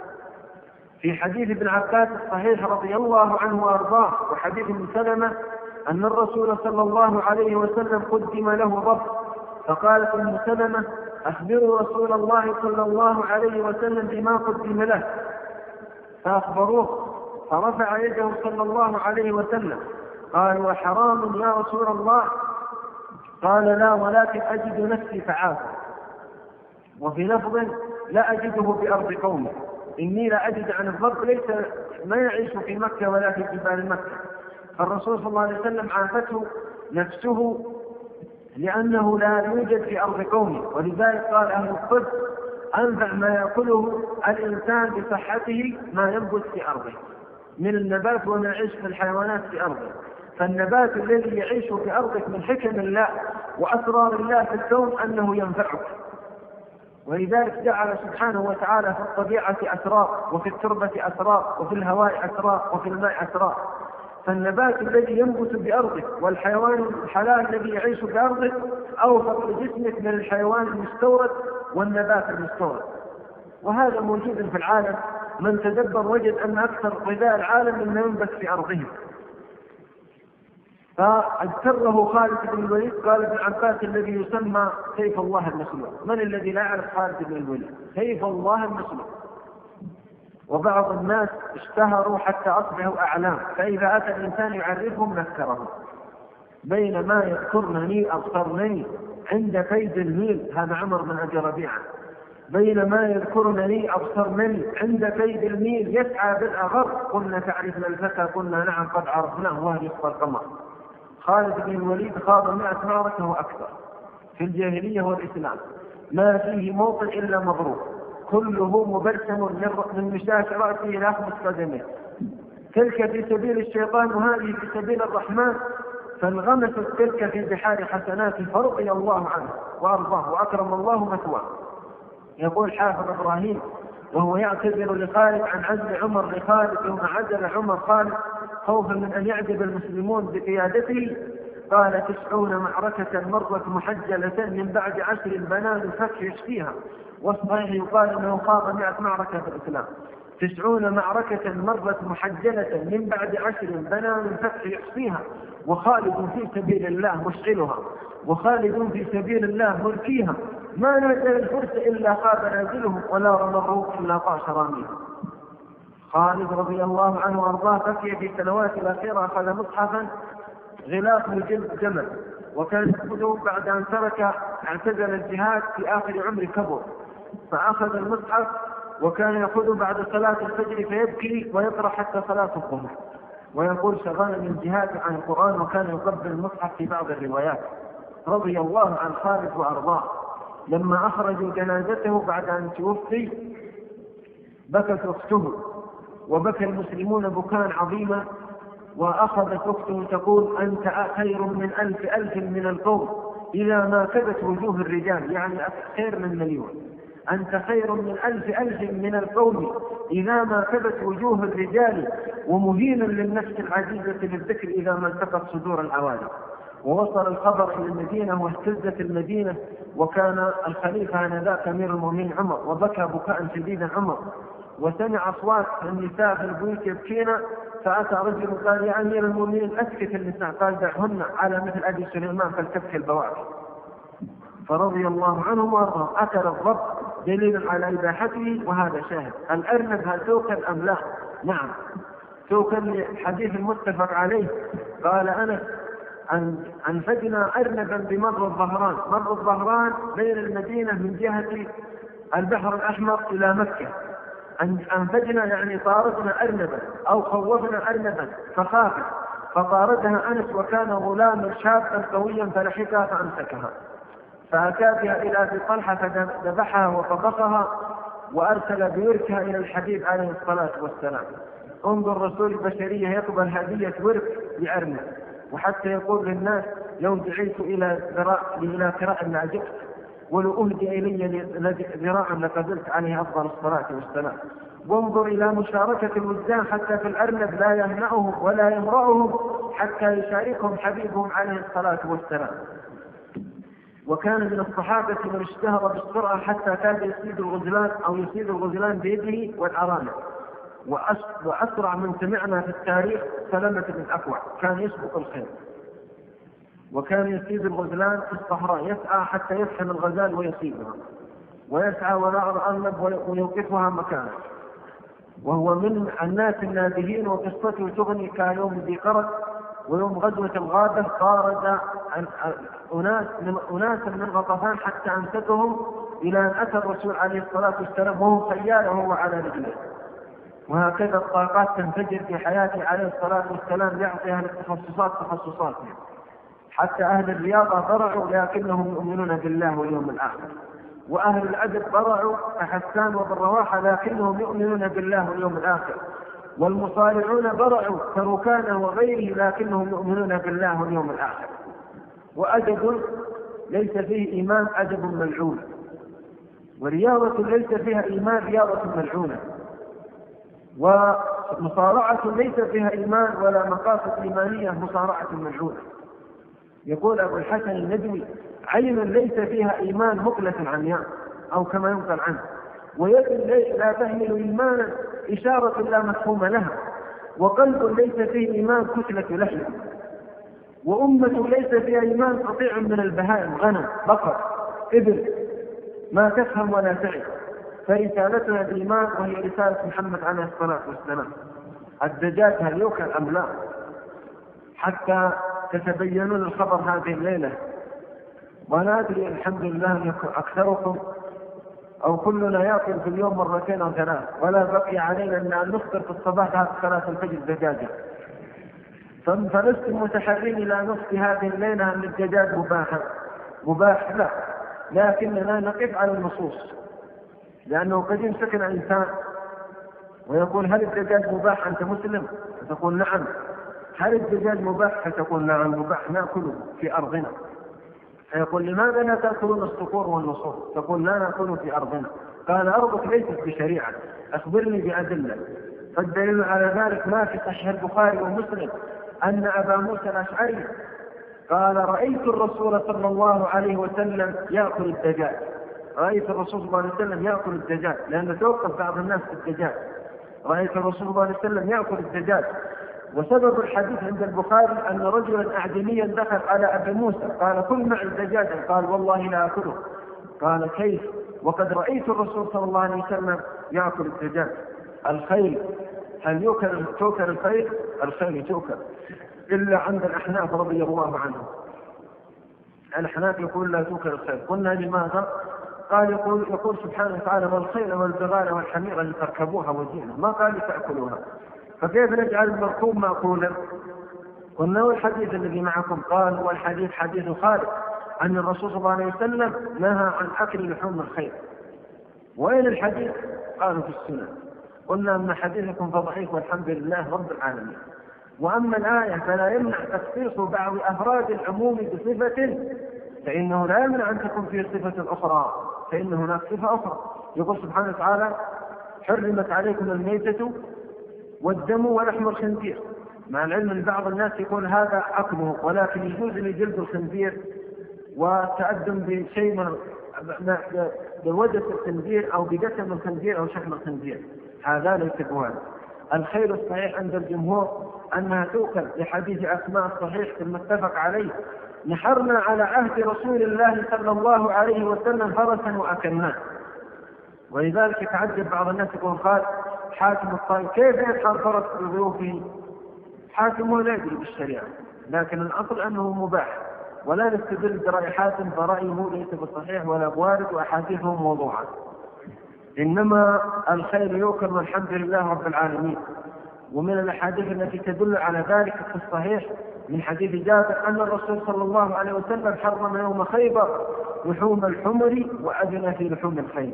في حديث ابن عباس الصحيح رضي الله عنه وأرضاه وحديث ابن سلمة أن الرسول صلى الله عليه وسلم قدم له ضبط، فقالت ابن سلمة: أخبروا رسول الله صلى الله عليه وسلم بما قدم له. فأخبروه، فرفع يده صلى الله عليه وسلم. قال: وحرام يا رسول الله؟ قال: لا، ولكن أجد نفسي فعافى. وفي لفظ: لا أجده بأرض قومي، إني لا أجد عن الضب ليس ما يعيش في مكة ولا في جبال مكة. فالرسول صلى الله عليه وسلم عافته نفسه لأنه لا يوجد في أرض قومه، ولذلك قال أهل الطب أنفع ما يأكله الإنسان بصحته ما ينبت في أرضه من النبات وما يعيش في الحيوانات في أرضه. فالنبات الذي يعيش في أرضك من حكم الله وأسرار الله في الكون أنه ينفعك، ولذلك جعل سبحانه وتعالى في الطبيعة أسرار، وفي التربة أسرار، وفي الهواء أسرار، وفي الماء أسرار. فالنبات الذي ينبت بأرضك والحيوان الحلال الذي يعيش بأرضك أوفق لجسمك من الحيوان المستورد والنبات المستورد. وهذا موجود في العالم، من تدبر وجد أن أكثر غذاء العالم مما ينبت في أرضهم. فاذكره خالد بن الوليد قال ابن عباس الذي يسمى سيف الله المسلول. من الذي لا يعرف خالد بن الوليد؟ سيف الله المسلول. وبعض الناس اشتهروا حتى أصبحوا أعلام، فإذا أتى الإنسان يعرفهم نذكرهم. بينما يذكرنني أبصرني عند كيد الميل، هذا عمر بن أبي ربيعة، بينما يذكرنني أبصرني عند كيد الميل يسعى بالأغر، قلنا تعرفنا الفتى قلنا نعم قد عرفناه وهل يخفى القمر. خالد بن الوليد خاض مئة معركة وأكثر في الجاهلية والإسلام، ما فيه موطن إلا مضروب، كله مبرسم من مشاش رأسه إلى أخمص قدمه، تلك في سبيل الشيطان وهذه في سبيل الرحمن، فانغمست تلك في بحار حسناته فرضي الله عنه وأرضاه وأكرم الله مثواه. يقول حافظ إبراهيم وهو يعتذر لخالد عن عزل عمر لخالد يوم عزل عمر خالد خوفا من أن يعجب المسلمون بقيادته، قال تسعون معركة مرت محجلة من بعد عشر بنان الفتح يشفيها. والصحيح يقال أنه خاض مئة معركة في الإسلام. تسعون معركة مرت محجلة من بعد عشر بنان الفتح يشفيها، وخالد في سبيل الله مشغلها، وخالد في سبيل الله ملكيها، ما نزل الفرس إلا خاب نازلهم، ولا رمى الروح إلا طاش راميها. خالد رضي الله عنه وارضاه بكي في السنوات الأخيرة، أخذ مصحفا غلافه جلد جمل، وكان يأخذه بعد أن ترك اعتزل الجهاد في آخر عمر كبر، فأخذ المصحف وكان يأخذه بعد صلاة الفجر فيبكي ويقرأ حتى صلاة الظهر، ويقول شغلني الجهاد عن القرآن، وكان يقبل المصحف في بعض الروايات. رضي الله عن خالد وأرضاه. لما أخرجوا جنازته بعد أن توفي بكت أخته وبكى المسلمون بكاء عظيما، وأخذت أخته تقول أنت خير من ألف ألف من القوم إذا ما كبت وجوه الرجال، يعني خير من مليون، أنت خير من ألف ألف من القوم إذا ما كبت وجوه الرجال، ومهين للنفس العزيزة بالذكر إذا ما التقت صدور العوالم. ووصل الخبر إلى المدينة واهتزت المدينة، وكان الخليفة آنذاك أمير المؤمنين عمر، وبكى بكاء شديدا عمر، وسمع أصوات النساء في البيوت يبكين، فأتى رجل قال يا أمير المؤمنين أسكت النساء، قال دعهن على مثل أبي سليمان فلتبكي البواكي. فرضي الله عنهم وارضاهم. أكل الرب دليل على إباحته، وهذا شاهد. الأرنب هل توكل أم لا؟ نعم توكل، حديث المتفق عليه. قال أنس أن أنفجنا أرنبا بمر الظهران. مر الظهران بين المدينة من جهة البحر الأحمر إلى مكة. أنفجنا يعني طاردنا أرنبا أو خوفنا أرنبا فخافت، فطاردها أنس وكان غلاما شابا قويا فلحقها فأمسكها، فأتى بها إلى أبي طلحة فذبحها وطبخها وأرسل بوركها إلى الحبيب عليه الصلاة والسلام. انظر رسول البشرية يقبل هدية ورك لأرنب، وحتى يقول للناس لو دعيت إلى إلى قراء لعجبت، ولو أهدي إلي ذراعا لقبلت عليه أفضل الصلاة والسلام. وانظر إلى مشاركة الوجدان حتى في الأرنب، لا يمنعهم ولا يمرعهم حتى يشاركهم حبيبهم عليه الصلاة والسلام. وكان من الصحابة من اشتهر بالسرعة حتى كان يصيد الغزلان أو يصيد الغزلان بيده والعرانة. وأسرع من سمعنا في التاريخ سلمة بن الأكوع، كان يسبق الخيل، وكان يصيد الغزلان في الصحراء، يسعى حتى يفهم الغزال ويصيدها، ويسعى وراء الأرنب ويوقفها مكانه، وهو من الناس النابهين. وقصته تغني كيوم ذي قرد ويوم غزوة الغابة طارد أناس من أناس من غطفان حتى أمسكهم إلى أن أتى الرسول عليه الصلاة والسلام وهو خيال وهو على رجله. وهكذا الطاقات تنفجر في حياته عليه الصلاة والسلام، يعطيها للتخصصات تخصصات. حتى أهل الرياضة برعوا لكنهم يؤمنون بالله واليوم الآخر، وأهل الأدب برعوا كحسان وابن رواحة لكنهم يؤمنون بالله واليوم الآخر، والمصارعون برعوا كركانة وغيره لكنهم يؤمنون بالله واليوم الآخر. وأدب ليس فيه إيمان أدب ملعون، ورياضة ليس فيها إيمان رياضة ملعونة، ومصارعة ليس فيها إيمان ولا مقاصد إيمانية مصارعة ملعونة. يقول أبو الحسن الندوي: عين ليس فيها إيمان مقلة عمياء، أو كما ينقل عنه، ويد لا تحمل إيمانا إشارة لا مفهوم لها، وقلب ليس فيه إيمان كتلة لحم، وأمة ليس فيها إيمان قطيع من البهائم، غنم، بقر، إبل، ما تفهم ولا تعي. فرسالتنا الإيمان، وهي رسالة محمد عليه الصلاة والسلام. الدجاج هل يؤكل أم لا؟ حتى تتبينون الخبر هذه الليلة، وأنا أدري الحمد لله أكثركم أو كلنا يأكل في اليوم مرتين أو ثلاث، ولا بقي علينا أن نفطر في الصباح صلاة الفجر دجاجة، فلستم متحرين إلى نصف هذه الليلة أن الدجاج مباح مباح لا، لكننا نقف على النصوص، لأنه قد يمسكنا إنسان ويقول: هل الدجاج مباح؟ أنت مسلم؟ فتقول: نعم. هل الدجاج مباح؟ فتقول: نعم مباح، نأكله في أرضنا. فيقول: لماذا لا تأكلون الصقور والنصور؟ تقول: لا نأكله في أرضنا. قال: أرضك ليست بشريعة، أخبرني بأدلة. فالدليل على ذلك ما في صحيح البخاري ومسلم أن أبا موسى الأشعري قال: رأيت الرسول صلى الله عليه وسلم يأكل الدجاج. رأيت الرسول صلى الله عليه وسلم يأكل الدجاج، لأن توقف بعض الناس في الدجاج. رأيت الرسول صلى الله عليه وسلم يأكل الدجاج. وسبب الحديث عند البخاري أن رجلا أعجميا دخل على أبي موسى قال: كل معي الدجاج. قال: والله لا أكله. قال: كيف وقد رأيت الرسول صلى الله عليه وسلم يأكل الدجاج؟ الخيل هل يؤكل توكل الخيل؟ الخيل توكل، إلا عند الأحناف رضي الله عنهم. الأحناف يقول: لا توكل الخيل. قلنا: لماذا؟ قال: يقول, يقول سبحانه وتعالى: والخيل والبغال والحمير لتركبوها وزينة، ما قال لتأكلوها، فكيف نجعل المركوب مأكولا؟ قلنا: والحديث الذي معكم قال هو الحديث حديث خالد أن الرسول صلى الله عليه وسلم نهى عن أكل لحوم الخيل. وين الحديث؟ قالوا: في السنة. قلنا: أن حديثكم فضعيف والحمد لله رب العالمين. وأما الآية فلا يمنع تخصيص بعض أفراد العموم بصفة، فإنه لا يمنع أن تكون فيه صفة أخرى، فإن هناك صفة أخرى. يقول سبحانه وتعالى: حرمت عليكم الميتة والدم ولحم الخنزير، مع العلم أن بعض الناس يقول هذا أكله، ولكن يجوز لجلد الخنزير وتقدم بشيء من بودة الخنزير أو بجسم الخنزير أو شحم الخنزير، هذا ليس بوارد. الخير الصحيح عند الجمهور أنها توكل، لحديث أسماء الصحيح المتفق عليه: نحرنا على عهد رسول الله صلى الله عليه وسلم فرسا وأكلناه. ولذلك يتعجب بعض الناس يقول: قال حاكم الطائف كيف يدخل فرس بضيوفه؟ حاكم لا يدري بالشريعة، لكن الأصل أنه مباح، ولا نستدل برأي حاتم، فرأيه ليس بالصحيح ولا بوارد، وأحاديثه موضوعة. إنما الخير يوكل والحمد لله رب العالمين. ومن الأحاديث التي تدل على ذلك في الصحيح من حديث جابر أن الرسول صلى الله عليه وسلم حرم يوم خيبر لحوم الحمر وأذن في لحوم الخيل.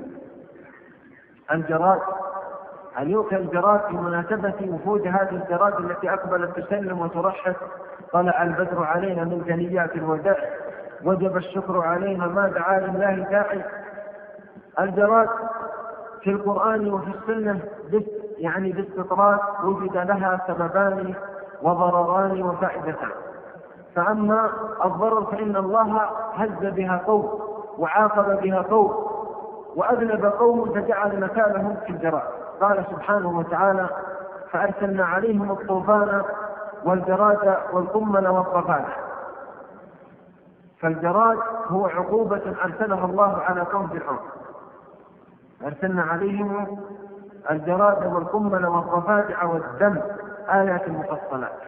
الجراد هل يؤكل الجراد في مناسبة وفود هذه الجراد التي أقبلت تسلم وترحب؟ طلع البدر علينا من ثنيات الوداع، وجب الشكر علينا، ما دعا لله داعي. الجراد في القرآن وفي السنة يعني باستطراد وجد لها سببان وضرران وفائدتان. فأما الضرر فإن الله هز بها قوم وعاقب بها قوم وأذنب قوم فجعل مكانهم في الجراد. قال سبحانه وتعالى: فأرسلنا عليهم الطوفان والجراد والقمل والضفادع. فالجراد هو عقوبة أرسلها الله على قوم فرعون، أرسلنا عليهم الجراد والقمل والضفادع والدم، آيات مفصلات.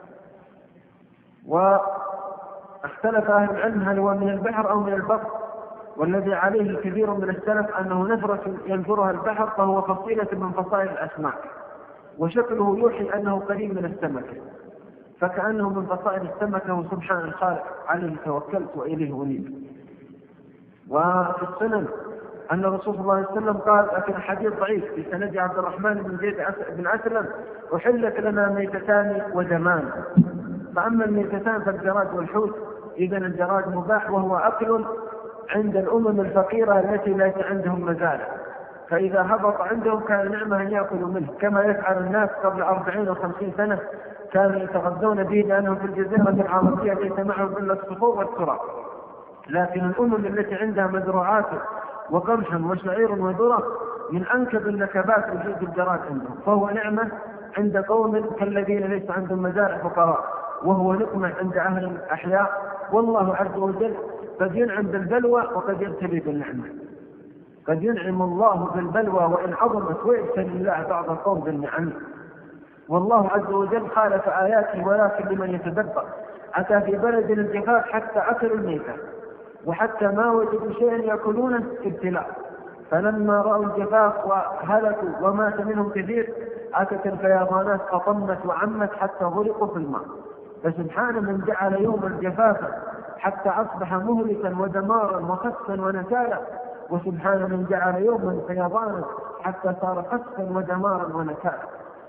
واختلف أهل العلم هل هو من البحر أو من البر، والذي عليه كثير من السلف أنه نفرة ينفرها البحر، فهو فصيلة من فصائل الأسماك، وشكله يوحي أنه قريب من السمك. فكأنه من بصائر السمكة وسبحان الخالق عليه توكلت وإليه أنيب. وفي السنن أن الرسول صلى الله عليه وسلم قال، لكن حديث ضعيف في سند عبد الرحمن بن زيد بن أسلم: أحلت لنا ميتتان ودمان، فأما الميتتان فالجراد والحوت، إذن الجراد مباح وهو أكل عند الأمم الفقيرة التي ليس عندهم مزارع، فإذا هبط عندهم كان نعمة أن يأكلوا منه، كما يفعل الناس قبل أربعين وخمسين سنة كانوا يتغذون به، لأنهم في الجزيرة العربية ليس معهم إلا الصخور والتراب. لكن الأمم التي عندها مزروعات وقمح وشعير وذرة من أنكب النكبات وجود الجراد عندهم، فهو نعمة عند قوم كالذين ليس عندهم مزارع فقراء، وهو نقمة عند أهل الأحياء. والله عز وجل قد ينعم بالبلوى وقد يبتلي بالنعمة، قد ينعم الله بالبلوى وإن عظمت، ويبتلي الله بعض القوم بالنعم. والله عز وجل خالف آياته ولكن لمن يتدبر. أتى في بلد الجفاف حتى أكلوا الميتة، وحتى ما وجدوا شيئا يأكلونه ابتلاء، فلما رأوا الجفاف وهلكوا ومات منهم كثير أتت الفيضانات فطمت وعمت حتى غرقوا في الماء. فسبحان من جعل يوم الجفاف حتى أصبح مهلكا ودمارا وخسفا ونكالا، وسبحان من جعل يوما فيضانا حتى صار خسفا ودمارا ونكالا.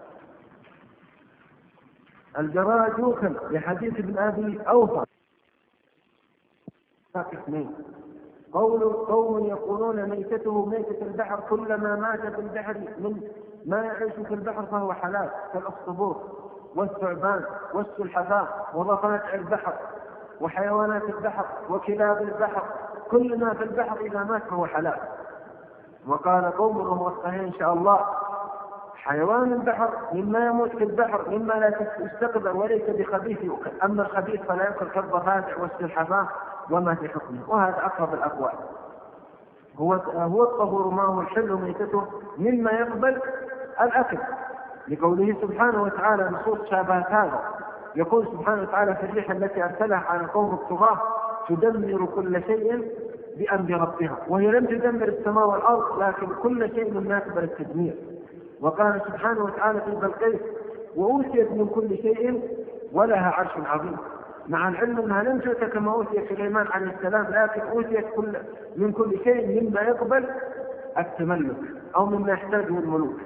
الجراد يوكل لحديث ابن أبي أوفى اثنين: قول قوم يقولون ميتته ميتة البحر، كلما مات في البحر من ما يعيش في البحر فهو حلال، كالأخطبوط والثعبان والسلحفاة وضفادع البحر وحيوانات البحر وكلاب البحر، كل ما في البحر إذا مات فهو حلال. وقال قوم وهو الصحيح إن شاء الله: حيوان البحر مما يموت في البحر مما لا يستقبل وليس بخبيث يؤكل، أما الخبيث فلا يأكل كالضفادع والسلحفاة وما في حكمه. وهذا أقرب الأقوال. هو هو الطهور ما هو الحل ميتته مما يقبل الأكل، لقوله سبحانه وتعالى نصوص شابهت هذا. يقول سبحانه وتعالى في الريح التي أرسلها على قوم الطغاة تدمر كل شيء بأمر ربها، وهي لم تدمر السماء والأرض لكن كل شيء مما يقبل التدمير. وقال سبحانه وتعالى في بلقيس: وأوتيت من كل شيء ولها عرش عظيم، مع العلم أنها لم تؤت كما أوتي سليمان عليه السلام، لكن أوتيت كل من كل شيء مما يقبل التملك أو مما يحتاجه الملوك.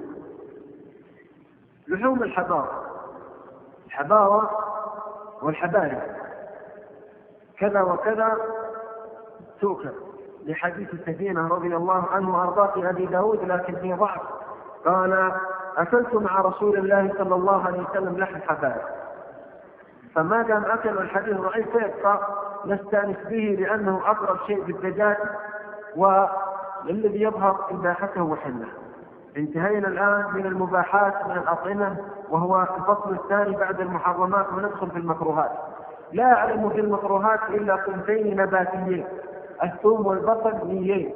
لحوم الحبارة، الحبارة والحباري كذا وكذا تؤكل، لحديث السفينة رضي الله عنه وأرضاه في أبي داود لكن في ضعف، قال: أكلت مع رسول الله صلى الله عليه وسلم لحم حباري، فما دام أكل الحديث ضعيف فيبقى نستأنس به لأنه أقرب شيء بالدجاج والذي يظهر إباحته وحله. انتهينا الآن من المباحات من الأطعمة، وهو الفصل الثاني بعد المحرمات، وندخل في المكروهات. لا أعلم في المكروهات إلا صنفين نباتيين: الثوم والبصل نيين،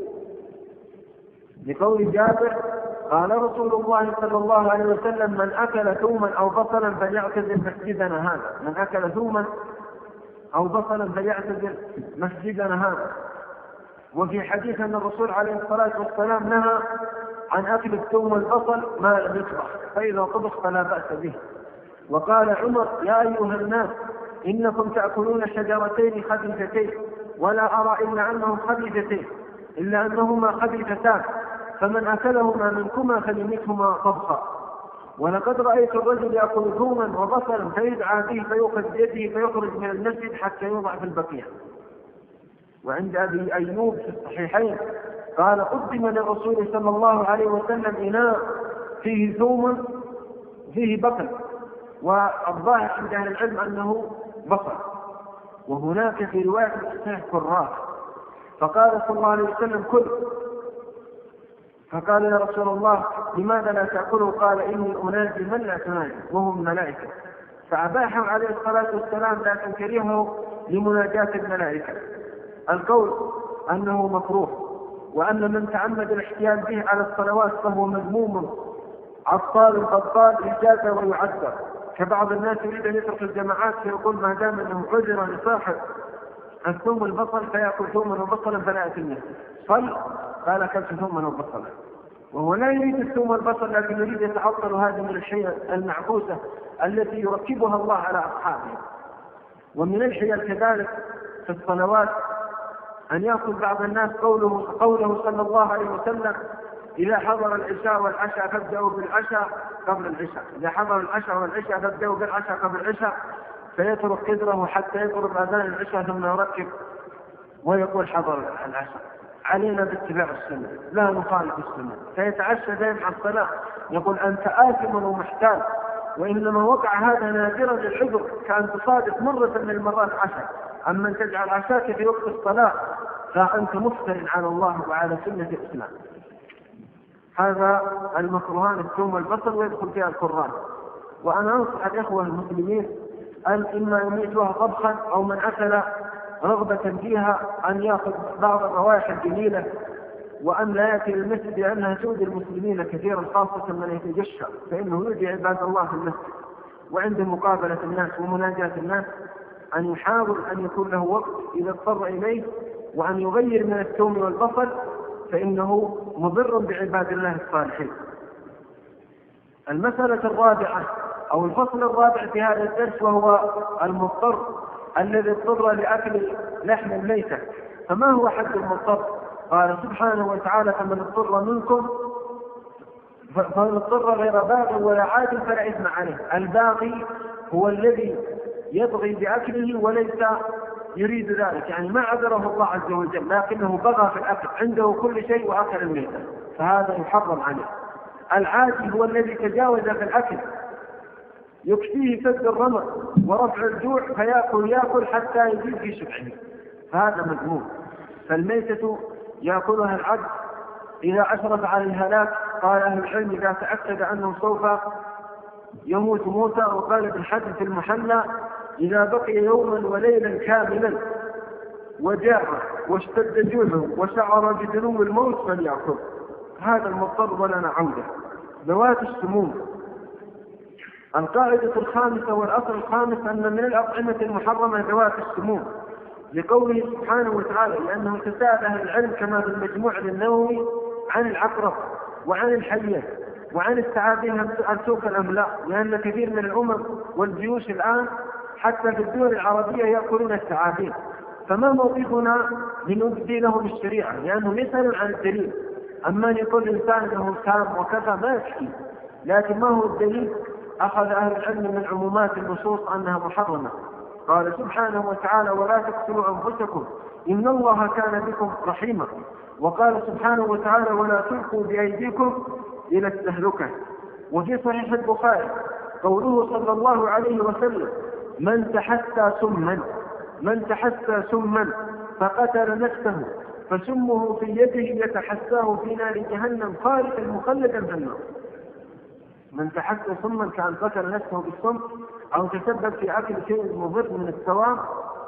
لقول جابر قال رسول الله صلى الله عليه وسلم: من أكل ثوما أو بصلا فليعتزل مسجدنا هذا، من أكل ثوما أو بصلا فليعتزل مسجدنا هذا. وفي حديث أن الرسول عليه الصلاة والسلام نهى عن أكل الثوم والبصل ما لم يطبخ، فإذا طبخ فلا بأس به. وقال عمر: يا أيها الناس إنكم تأكلون شجرتين خبيثتين ولا أرى إلا أنهم خبيثتين إلا أنهما خبيثتان، فمن أكلهما منكما فليمتهما طبخا. ولقد رأيت الرجل يأكل ثوما وبصلا فيدعى به فيؤخذ بيده فيخرج من المسجد حتى يوضع في البقيع. وعند أبي أيوب في الصحيحين قال: قدم للرسول صلى الله عليه وسلم إناء فيه ثوم فيه بصل، والظاهر عند أهل العلم أنه بصل، وهناك في رواية الصحيح كراث، فقال صلى الله عليه وسلم: كل. فقال: يا رسول الله لماذا لا تأكله؟ قال: إني أناجي من لا تناجي وهم الملائكة، فأباحه عليه الصلاة والسلام لكن كرهه لمناجاة الملائكة. القول أنه مكروه، وأن من تعمد الاحتيال به على الصلوات فهو مذموم عطال بطال إجازة ويعذر، كبعض الناس يريد أن يترك الجماعات فيقول ما دام أنه عذر لصاحب الثوم البصل فيأكل ثوما وبصلا فلا يأتي الناس صل، قال: أكلت ثوما وبصلا. وهو لا يريد الثوم والبصل لكن يريد يتعطل هذا من الشيء المعكوسة التي يركبها الله على أصحابه. ومن الحيل كذلك في الصلوات أن يأخذ بعض الناس قوله, قوله صلى الله عليه وسلم: إذا حضر العشاء والعشاء فابدأوا بالعشاء قبل العشاء، إذا حضر العشاء والعشاء فابدأوا بالعشاء قبل العشاء، فيترك قدره حتى يقرب أذان العشاء ثم يركب ويقول حضر العشاء. علينا باتباع السنة، لا نخالف السنة. فيتعشى دائما على الصلاة، يقول أنت آثم ومحتال، وإنما وقع هذا نادرا للعذر، كأن تصادف مرة من المرات عشاء. أما أن تجعل عشاك في وقت الصلاة فأنت مفتر على الله وعلى سنة الإسلام. هذا المكروهان الثوم والبصل، ويدخل فيها القرآن. وأنا أنصح الإخوة المسلمين أن إما يميتوها طبخا أو من أكل رغبة فيها أن يأخذ بعض الروائح الجميلة، وأن لا يأتي للمسجد لأنها تؤذي المسلمين كثيرا، خاصة من يتجشع، فإنه يؤذي عباد الله في المسجد. وعند مقابلة الناس ومناجاة الناس أن يحاول أن يكون له وقت إذا اضطر إليه، وأن يغير من الثوم والبصل، فإنه مضر بعباد الله الصالحين. المسألة الرابعة أو الفصل الرابع في هذا الدرس، وهو المضطر الذي اضطر لأكل لحم الميتة. فما هو حد المضطر؟ قال سبحانه وتعالى: فمن اضطر منكم فمن اضطر غير باغ ولا عاد فلا إثم عليه. الباغي هو الذي يبغي بأكله وليس يريد ذلك، يعني ما عذره الله عز وجل، لكنه بغى في الأكل، عنده كل شيء وأكل الميتة، فهذا يحرم عليه. العاجز هو الذي تجاوز في الأكل، يكفيه سد الرمق ورفع الجوع فيأكل يأكل حتى يزيد في شبعه، فهذا مذموم. فالميتة يأكلها العبد إذا أشرف على الهلاك. قال أهل العلم: إذا تأكد أنه سوف يموت موتا. وقال ابن حزم في المحلى: إذا بقي يوما وليلا كاملا وجاع واشتد جوعه وشعر بدنو الموت فليأكل. هذا المضطر ولنا عودة. ذوات السموم. القاعدة الخامسة والأصل الخامس أن من الأطعمة المحرمة ذوات السموم، لقوله سبحانه وتعالى: لأنه تساءل أهل العلم كما في المجموع للنووي عن العقرب وعن الحية وعن الثعابين هل تؤكل أم لا، لأن كثير من الأمم والجيوش الآن حتى في الدول العربية يأكلون الثعابين. فما موقفنا لنبدي لهم الشريعة؟ لأنهم يسألون عن الدليل. أما أن يقول الإنسان له سام وكذا ما يكفي، لكن ما هو الدليل؟ أخذ أهل العلم من عمومات النصوص أنها محرمة. قال سبحانه وتعالى: ولا تقتلوا أنفسكم إن الله كان بكم رحيما. وقال سبحانه وتعالى: ولا تلقوا بأيديكم إلى التهلكة. وفي صحيح البخاري قوله صلى الله عليه وسلم: من تحسى سما من تحسى سما فقتل نفسه فسمه في يده يتحساه في نار جهنم خالدا مخلدا في النار. من تحسى سما كان قتل نفسه بالسم أو تسبب في أكل شيء مضر من السوام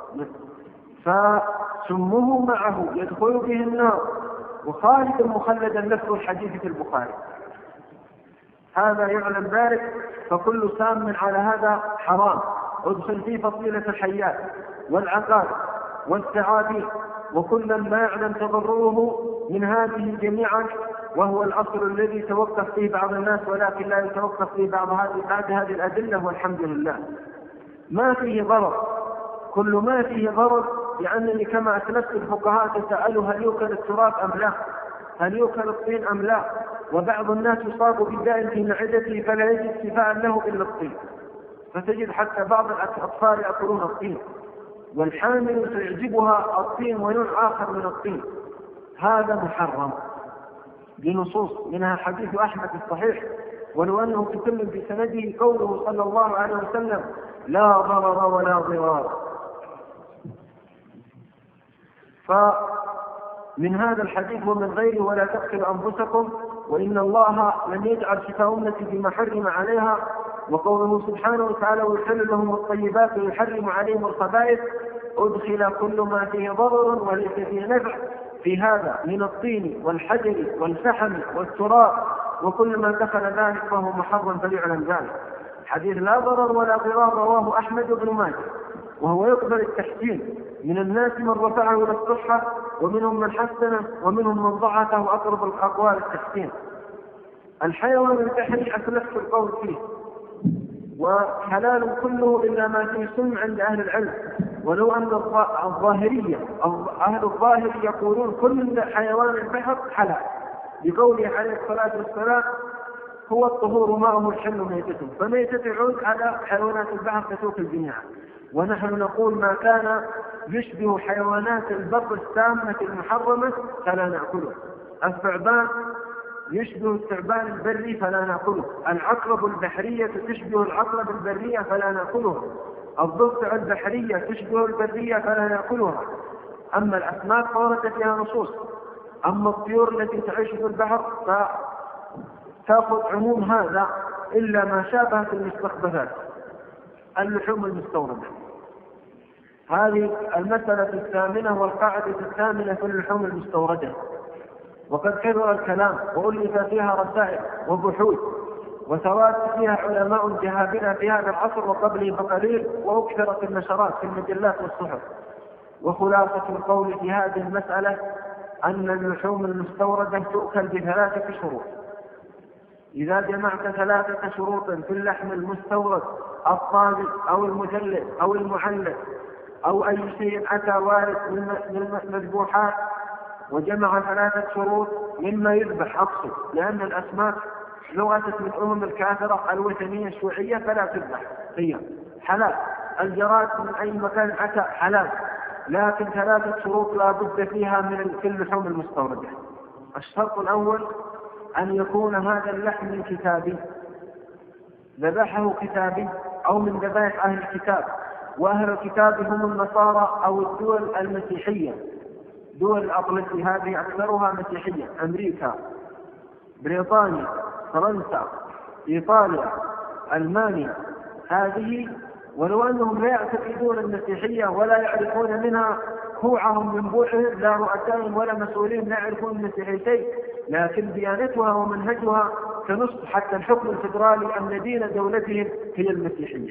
فسمه معه يدخل به النار وخالدا مخلدا نفسه. الحديث في البخاري. هذا يعلم ذلك، فكل سام على هذا حرام. ادخل في فصيلة الحيات والعقارب والثعابين وكل ما يعلم تضرره من هذه جميعا، وهو الأصل الذي توقف فيه بعض الناس، ولكن لا يتوقف فيه بعض هذه بعد هذه الأدلة، والحمد لله. ما فيه ضرر، كل ما فيه ضرر، لأنني كما أسلفت الفقهاء تسألوا هل يؤكل التراب أم لا، هل يؤكل الطين أم لا. وبعض الناس يصاب بداء في معدته فلا يجد شفاء له إلا الطين، فتجد حتى بعض الأطفال يأكلون الطين، والحامل تعجبها الطين ونوع آخر من الطين. هذا محرم بنصوص، منها حديث أحمد الصحيح، ولو أنه تكلم بسنده قوله صلى الله عليه وسلم: لا ضرر ولا ضرار. فمن هذا الحديث ومن غيره: ولا تقتلوا أنفسكم وإن الله لم يجعل شفاء أمتي بما حرم عليها. وقوله سبحانه وتعالى: ويحل لهم الطيبات ويحرم عليهم الخبائث. أدخل كل ما فيه ضرر وليس فيه نفع في هذا من الطين والحجر والفحم والتراب، وكل ما دخل ذلك فهو محرم فليعلم ذلك. حديث لا ضرر ولا ضرار رواه أحمد بن ماجه، وهو يقبل التحسين. من الناس من رفعه إلى الصحة، ومنهم من حسنه، ومنهم من ضعفه، وأقرب الأقوال التحسين. الحيوان البحري أسلفت القول فيه، وحلال كله إلا ما فيه سم عند أهل العلم. ولو أن الظاهرية أهل الظاهر يقولون كل حيوان البحر حلال، بقوله عليه الصلاة والسلام هو الطهور ماءه الحل ميتته، فميتته يعود على حيوانات البحر تتوكل جميعا. ونحن نقول ما كان يشبه حيوانات البر السامة المحرمة فلا نأكله. الثعبان يشبه الثعبان البري فلا نأكله. العقرب البحرية تشبه العقرب البرية فلا نأكله. الضفدع البحرية تشبه البرية فلا نأكلها. أما الأسماك فوردت فيها نصوص. أما الطيور التي تعيش في البحر فتأخذ عموم هذا إلا ما شابهت المستخبثات. اللحوم المستوردة، هذه المسألة الثامنة والقاعدة الثامنة في اللحوم المستوردة. وقد كثر الكلام وألف فيها رسائل وبحوث وتواتر فيها علماء جهابذة في هذا العصر وقبله بقليل، وأكثرت النشرات في المجلات والصحف. وخلاصة القول في هذه المسألة أن اللحوم المستوردة تؤكل بثلاثة شروط. إذا جمعت ثلاثة شروط في اللحم المستورد الطازج أو المثلث أو المعلب أو أي شيء أتى وارد من المذبوحات، وجمع ثلاثة شروط مما يذبح أقصد، لأن الأسماك لو أتت من أمم الكافرة الوثنية الشيوعية فلا تذبح، هي حلال. الجراد من أي مكان أتى حلال، لكن ثلاثة شروط لا بد فيها من في اللحوم المستوردة. الشرط الأول أن يكون هذا اللحم من كتابي، ذبحه كتابي أو من ذبائح أهل الكتاب، وأهل الكتاب هم النصارى أو الدول المسيحية. دول الأطلسي هذه أكثرها مسيحية، أمريكا، بريطانيا، فرنسا، إيطاليا، ألمانيا، هذه ولو أنهم لا يعتقدون المسيحية ولا يعرفون منها كوعهم من بوحهم، لا رؤسائهم ولا مسؤولين لا يعرفون المسيحية شيء، لكن ديانتها ومنهجها كنص حتى الحكم الفدرالي أن دين دولتهم هي المسيحية.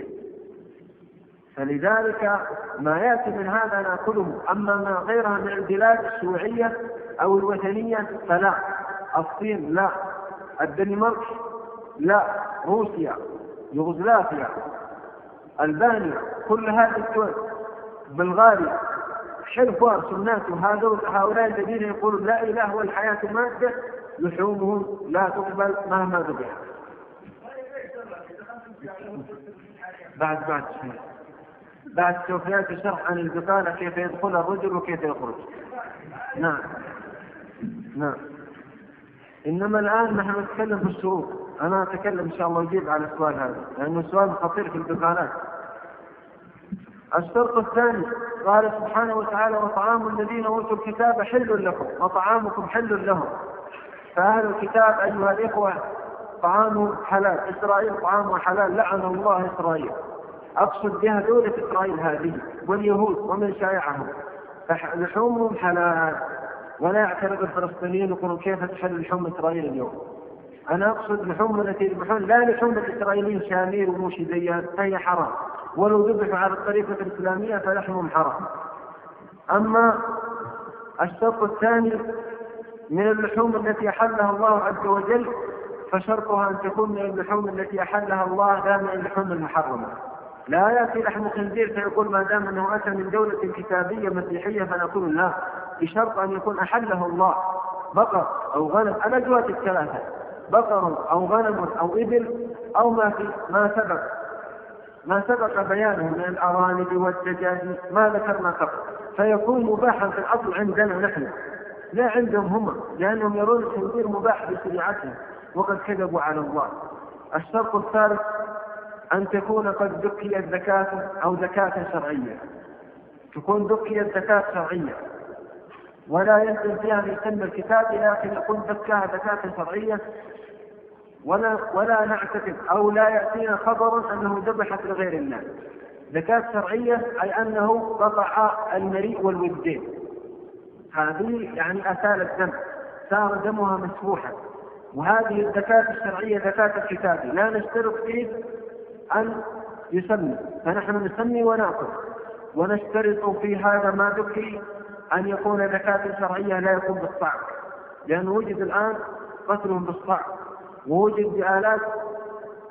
فلذلك ما يأتي من هذا نأكله. أما ما غيرها من البلاد الشيوعية أو الوثنية فلا. الصين لا، الدنمارك لا، روسيا، يوغوسلافيا، ألبانيا، كل هذه الدول، بلغاريا، حلف وارس الناتو، هؤلاء الذين يقولون لا إله والحياة مادة، لحومهم لا تقبل مهما ذبح. بعد بعد شيء بعد سوف يأتي شرح عن البطالة كيف يدخل الرجل وكيف يخرج. نعم نعم. إنما الآن نحن نتكلم في الشروط. أنا أتكلم إن شاء الله أجيب على السؤال هذا لأنه سؤال خطير في البطالات. الشرط الثاني قال سبحانه وتعالى وطعام الذين أوتوا الكتاب حل لكم وطعامكم حل لهم. فأهل الكتاب أيها الإخوة طعامه حلال، إسرائيل طعامه حلال، لعن الله إسرائيل. أقصد بها دولة إسرائيل هذه واليهود ومن شايعهم، فلحومهم حلال. ولا يعترض الفلسطينيين يقولون كيف تحل لحوم إسرائيل اليوم. أنا أقصد لحوم التي يذبحون لا لحوم الإسرائيليين شامير وموشي ديان، فهي حرام، ولو ذبحوا على الطريقة الإسلامية فلحمهم حرام. أما الشرط الثاني من اللحوم التي أحلها الله عز وجل فشرطها أن تكون من اللحوم التي أحلها الله لا من اللحوم المحرمة. لا يأتي لحم خنزير فيقول ما دام أنه أتى من دولة كتابية مسيحية فنقول لا، بشرط أن يكون أحله الله. بقر أو غنم، الأجوات الثلاثة، بقر أو غنم أو إبل أو ما في ما سبق ما سبق بيانه من الأرانب والدجاج ما ذكرنا قبل، فيكون مباحا في الأصل عندنا نحن لا عندهم هم، لأنهم يرون الخنزير مباح بشريعتهم وقد كذبوا على الله. الشرط الثالث أن تكون قد ذكيت زكاة أو زكاة شرعية، تكون ذكيت زكاة شرعية ولا يلزم فيها من سن الكتاب، لكن يكون زكاها زكاة شرعية. ولا ولا نعتقد أو لا يأتينا خبر أنه ذبحت لغير الله. زكاة شرعية أي أنه قطع المريء والوجدين، هذه يعني أسال الدم، صار دمها مسفوحا. وهذه الزكاة الشرعية زكاة الكتاب لا نشترط فيه أن يسمي، فنحن نسمي ونأكل، ونشترط في هذا ما ذكي أن يكون زكاة شرعية لا يكون بالصعب، لأنه وجد الآن قتلهم بالصعب، ووجد بآلات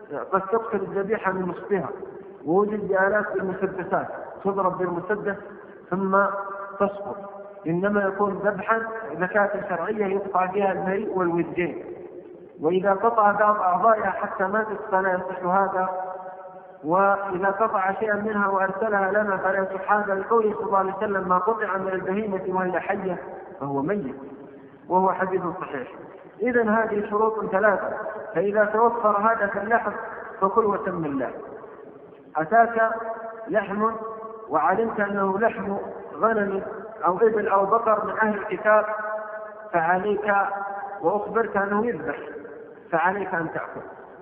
قد تقتل الذبيحة من نصفها، ووجد بآلاف المسدسات تضرب بالمسدس ثم تسقط، إنما يكون ذبحا زكاة شرعية يقطع فيها المريء والودين، وإذا قطع بعض أعضائها حتى ماتت فلا يصح هذا، وإذا قطع شيئا منها وأرسلها لنا فلا يصح هذا، لقوله صلى الله عليه وسلم ما قطع من البهيمة وهي حية فهو ميت، وهو حديث صحيح. إذن هذه شروط ثلاثة، فإذا توفر هذا في اللحم فكل وسم الله. أتاك لحم وعلمت أنه لحم غنم أو إبل أو بقر من أهل الكتاب فعليك، وأخبرت أنه يذبح فعليك أن تأكل،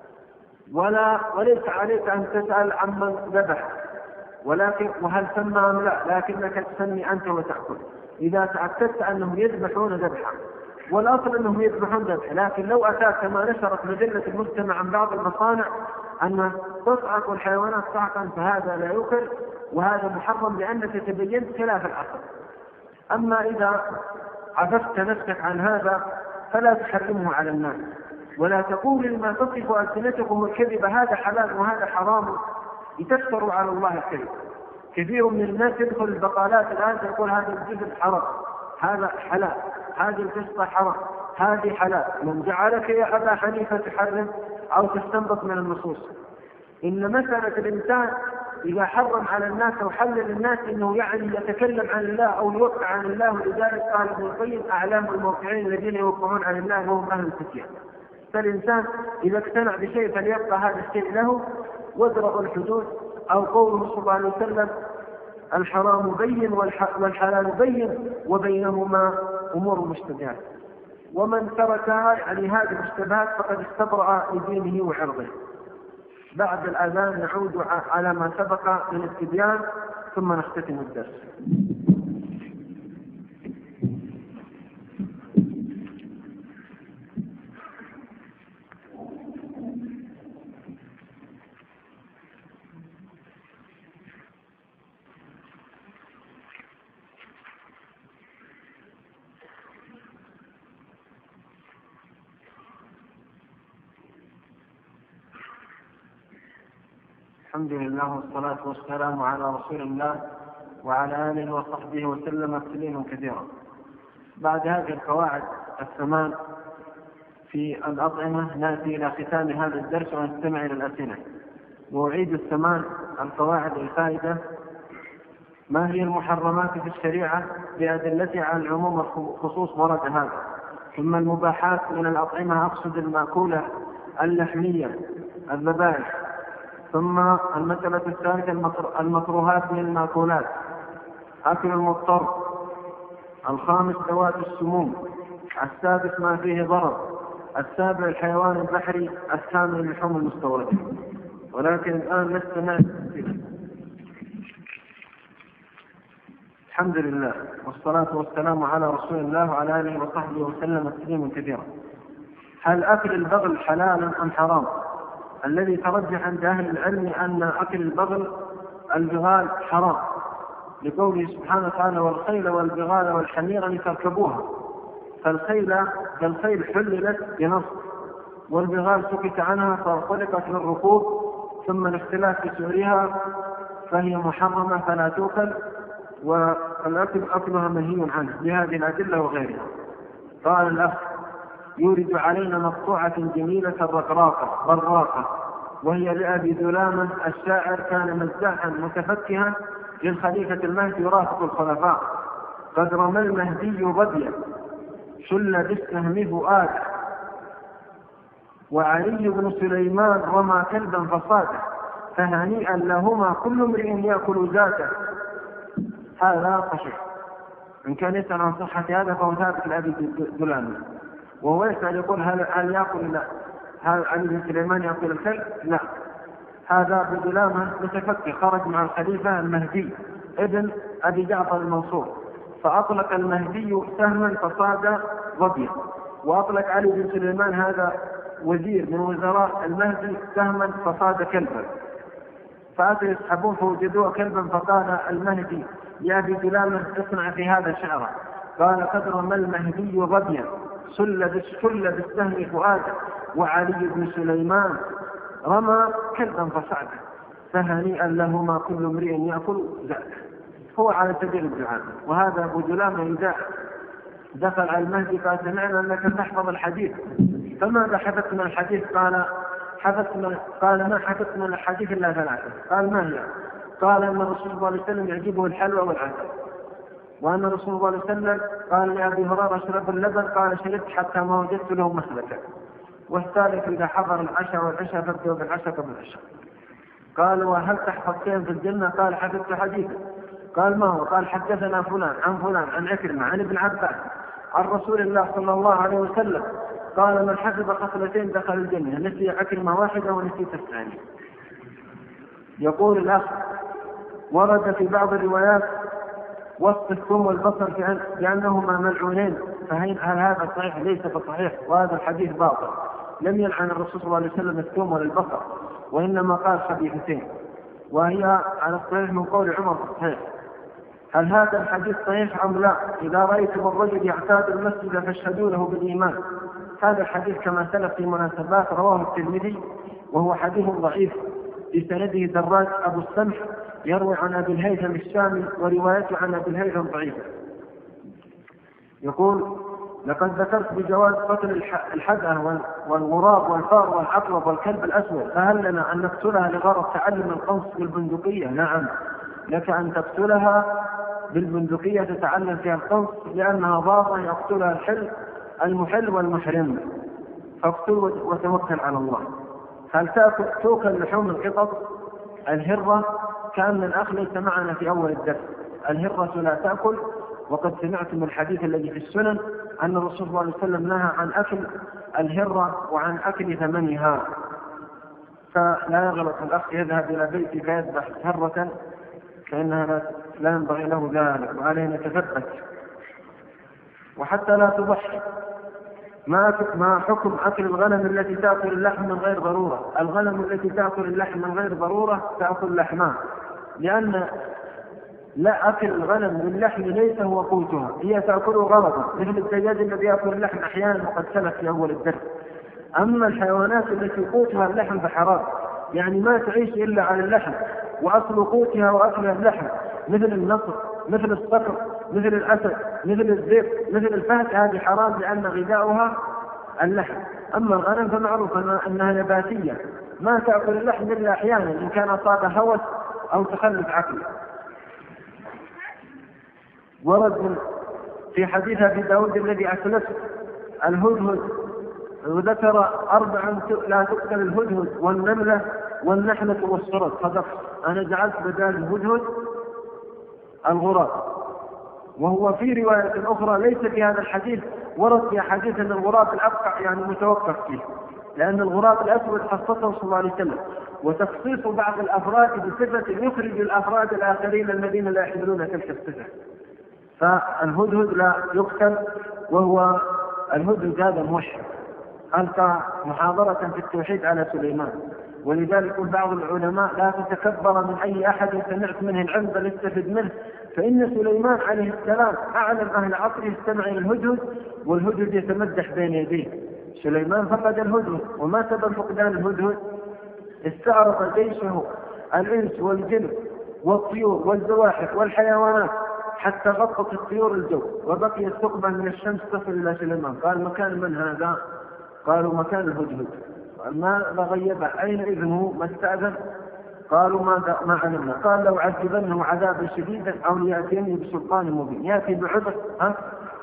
ولا وليس عليك أن تسأل عمن ذبح ولكن وهل سمى أم لا، لكنك تسمي أنت وتأكل إذا تأكدت أنهم يذبحون ذبحا، والأصل أنهم يذبحون ذبح. لكن لو أتاك كما نشرت مجلة المجتمع عن بعض المصانع أن تصعق الحيوانات صعقا فهذا لا يؤكل، وهذا محرم لأنك تبينت خلاف الأصل. أما إذا عففت نفسك عن هذا فلا تحرمه على الناس، ولا تقول لما تصف ألسنتكم الكذب هذا حلال وهذا حرام لتفتروا على الله الكذب. كثير من الناس يدخل البقالات الآن يقول هذا الجبن حرام، هذا حلال، هذه القصة حرام، هذه حلال. من جعلك يا أبا حنيفة تحرم أو تستنبط من النصوص؟ إن مسألة الإنسان إذا حرم على الناس أو حلل الناس إنه يعني يتكلم عن الله أو يوقع عن الله، ولذلك قال ابن القيم أعلام الموقعين الذين يوقعون عن الله وهم أهل الفتية. فالإنسان إذا اقتنع بشيء فليبقى هذا الشيء له وادرأ الحدود، أو قوله صلى الله عليه وسلم الحرام بين والحلال بين وبينهما أمور مشتبهات، ومن تركها يعني هذه المشتبهات فقد استبرأ لدينه وعرضه. بعد الأذان نعود على ما سبق من التبيان ثم نختتم الدرس. الحمد لله والصلاة والسلام على رسول الله وعلى آله وصحبه وسلم تسليما كثيرا. بعد هذه القواعد الثمان في الأطعمة نأتي إلى ختام هذا الدرس ونستمع إلى الأسئلة، وأعيد الثمان القواعد الفائدة. ما هي المحرمات في الشريعة بأدلتها على العموم والخصوص ورد هذا؟ ثم المباحات من الأطعمة أقصد المأكولة اللحمية الذبائح. ثم المسألة الثالثة المكروهات من المأكولات، أكل المضطر. الخامس ذوات السموم. السادس ما فيه ضرر. السابع الحيوان البحري. الثامن اللحوم المستوردة. ولكن الآن نستمع. الحمد لله والصلاة والسلام على رسول الله وعلى آله وصحبه وسلم تسليما كثيرا. هل أكل البغل حلال أم حرام؟ الذي ترجح عند أهل العلم أن أكل البغل البغال حرام، لقوله سبحانه وتعالى والخيل والبغال والحمير لتركبوها. فالخيل فالخيل حللت بنص، والبغال سكت عنها فخلقت للركوب، ثم الاختلاف في سعرها فهي محرمة فلا تؤكل، والأكل أكلها منهي عنه بهذه الأدلة وغيرها. قال الأخ يورد علينا مقطوعة جميلة رقراقة براقة، وهي لأبي ذلامة الشاعر كان مزاحا متفكها للخليفة المهدي يرافق الخلفاء. قد رمى المهدي ضبيا شل بالسهم فؤاد، وعلي بن سليمان رمى كلبا فصاده، فهنيئا لهما كل امرئ يأكل ذاته. هذا صحيح، إن كان يسأل عن صحة هذا فهو ثابت لأبي ذلامة. وهو يسأل يقول هل, هل يأكل؟ لا. هل علي بن سليمان يأكل الكلب؟ لا. هذا أبو ذلامة متفكر خرج مع الخليفة المهدي ابن أبي جعفر المنصور، فأطلق المهدي سهما فصاد ضبيا، وأطلق علي بن سليمان هذا وزير من وزراء المهدي سهما فصاد كلبا، فأتوا يسحبون فوجدوه كلبا، فقال المهدي يا أبي ذلامة اصنع في هذا شعرا. قال قد رمى المهدي ضبيا شل بالسهم فؤاده، وعلي بن سليمان رمى كلبا فصعده فهنيئا لهما كل امرئ يأكل زاده. هو على سبيل الدعاء. وهذا أبو جلامة إذا دخل على المهدي قال سمعنا أنك تحفظ الحديث، فماذا حفظت من الحديث؟ قال حفظت من قال ما حفظت من الحديث إلا ثلاثة. قال ما هي؟ قال أن الرسول صلى الله عليه وسلم يعجبه الحلوى والعسل، وأن الرسول صلى الله عليه وسلم قال لأبي هريرة اشرب اللبن، قال شربت حتى ما وجدت له مسلكا. والثالث إذا حضر العشاء والعشاء فابدأوا بالعشاء قبل العشاء. قال وهل تحفظ شيئا في الجنة؟ قال حفظت حديثا. قال ما هو؟ قال حدثنا فلان عن فلان عن عكرمة عن ابن عباس عن رسول الله صلى الله عليه وسلم قال من حفظ خصلتين دخل الجنة، نسي عكرمة واحدة ونسيت الثانية. يقول الأخ ورد في بعض الروايات وصف الثوم والبصر بأنهما ملعونين، فهل هذا صحيح؟ ليس بصحيح، وهذا الحديث باطل. لم يلعن الرسول صلى الله عليه وسلم الثوم ولا البصر، وإنما قال خبيثتين، وهي على الصحيح من قول عمر الصحيح. هل هذا الحديث صحيح أم لا؟ إذا رأيتم الرجل يعتاد المسجد فاشهدوا له بالإيمان. هذا الحديث كما سلف في مناسبات رواه الترمذي، وهو حديث ضعيف في سنده دراج أبو السمح يروي عن أبي الهيثم الشامي، وروايته عن أبي الهيثم ضعيفة. يقول لقد ذكرت بجواز قتل الحدأة والغراب والفار والعقرب والكلب الأسود، فهل لنا أن نقتلها لغرض تعلم القنص بالبندقية؟ نعم، لك أن تقتلها بالبندقية تتعلم فيها القنص، لأنها ضارة يقتلها الحل المحل والمحرم، فاقتل وتوكل على الله. هل تأكل لحوم القطط؟ الهرة كأن الأخ ليس معنا في أول الدرس. الهرة لا تأكل، وقد سمعتم الحديث الذي في السنن أن الرسول صلى الله عليه وسلم نهى عن أكل الهرة وعن أكل ثمنها، فلا يغلط الأخ يذهب إلى بيتي فيذبح هرة فإنها لا ينبغي له ذلك، وعليه نتثبت. وحتى لا تضحي، ما حكم أكل الغنم التي تأكل اللحم من غير ضرورة؟ الغنم التي تأكل اللحم من غير ضرورة تأكل لحمها، لأن لا أكل الغنم باللحم ليس هو قوتها، هي تأكل غرضا، مثل الدجاج الذي يأكل اللحم أحيانا وقد سلف في أول الدرس. أما الحيوانات التي قوتها اللحم فحرام، يعني ما تعيش إلا على اللحم، وأصل قوتها وأكلها اللحم، مثل النصر، مثل الصقر، مثل الأسد، مثل الذئب، مثل الفهد، هذه حرام لأن غذاؤها اللحم. أما الغنم فمعروف أنها نباتية ما تأكل اللحم إلا أحيانا إن كان أصاب هوس أو تخلف عقلي. ورد في حديث أبي داود الذي أكلته الهدهد، وذكر أربعا لا تقتل الهدهد والنملة والنحلة والصرد، صدق. أنا جعلت بدال الهدهد الغراب. وهو في رواية أخرى ليس في هذا الحديث، ورد في حديث أن الغراب الأبقع يعني متوقف فيه، لأن الغراب الأسود خصصه صلى الله عليه وسلم، وتخصيص بعض الأفراد بصفة يخرج الأفراد الآخرين الذين لا يحملون تلك الصفة. فالهدهد لا يقتل، وهو الهدهد هذا موحد ألقى محاضرة في التوحيد على سليمان، ولذلك يقول بعض العلماء لا تتكبر من أي أحد سمعت منه العلم بل استفد منه، فإن سليمان عليه السلام أعلم أهل عصره استمع إلى الهدهد، والهدهد يتمدح بين يديه. سليمان فقد الهدهد، وما سبب فقدان الهدهد؟ استعرض جيشه الإنس والجن والطيور والزواحف والحيوانات حتى غطت الطيور الجو، وبقي الثقبة من الشمس تصل إلى سليمان. قال مكان من هذا؟ قالوا مكان الهدهد. ما غيبه؟ أين إذنه؟ ما استأذن؟ قالوا ما ما علمنا. قال لو عذبنه عذابا شديدا أو ليأتيني بسلطان مبين. يأتي بعذر ها؟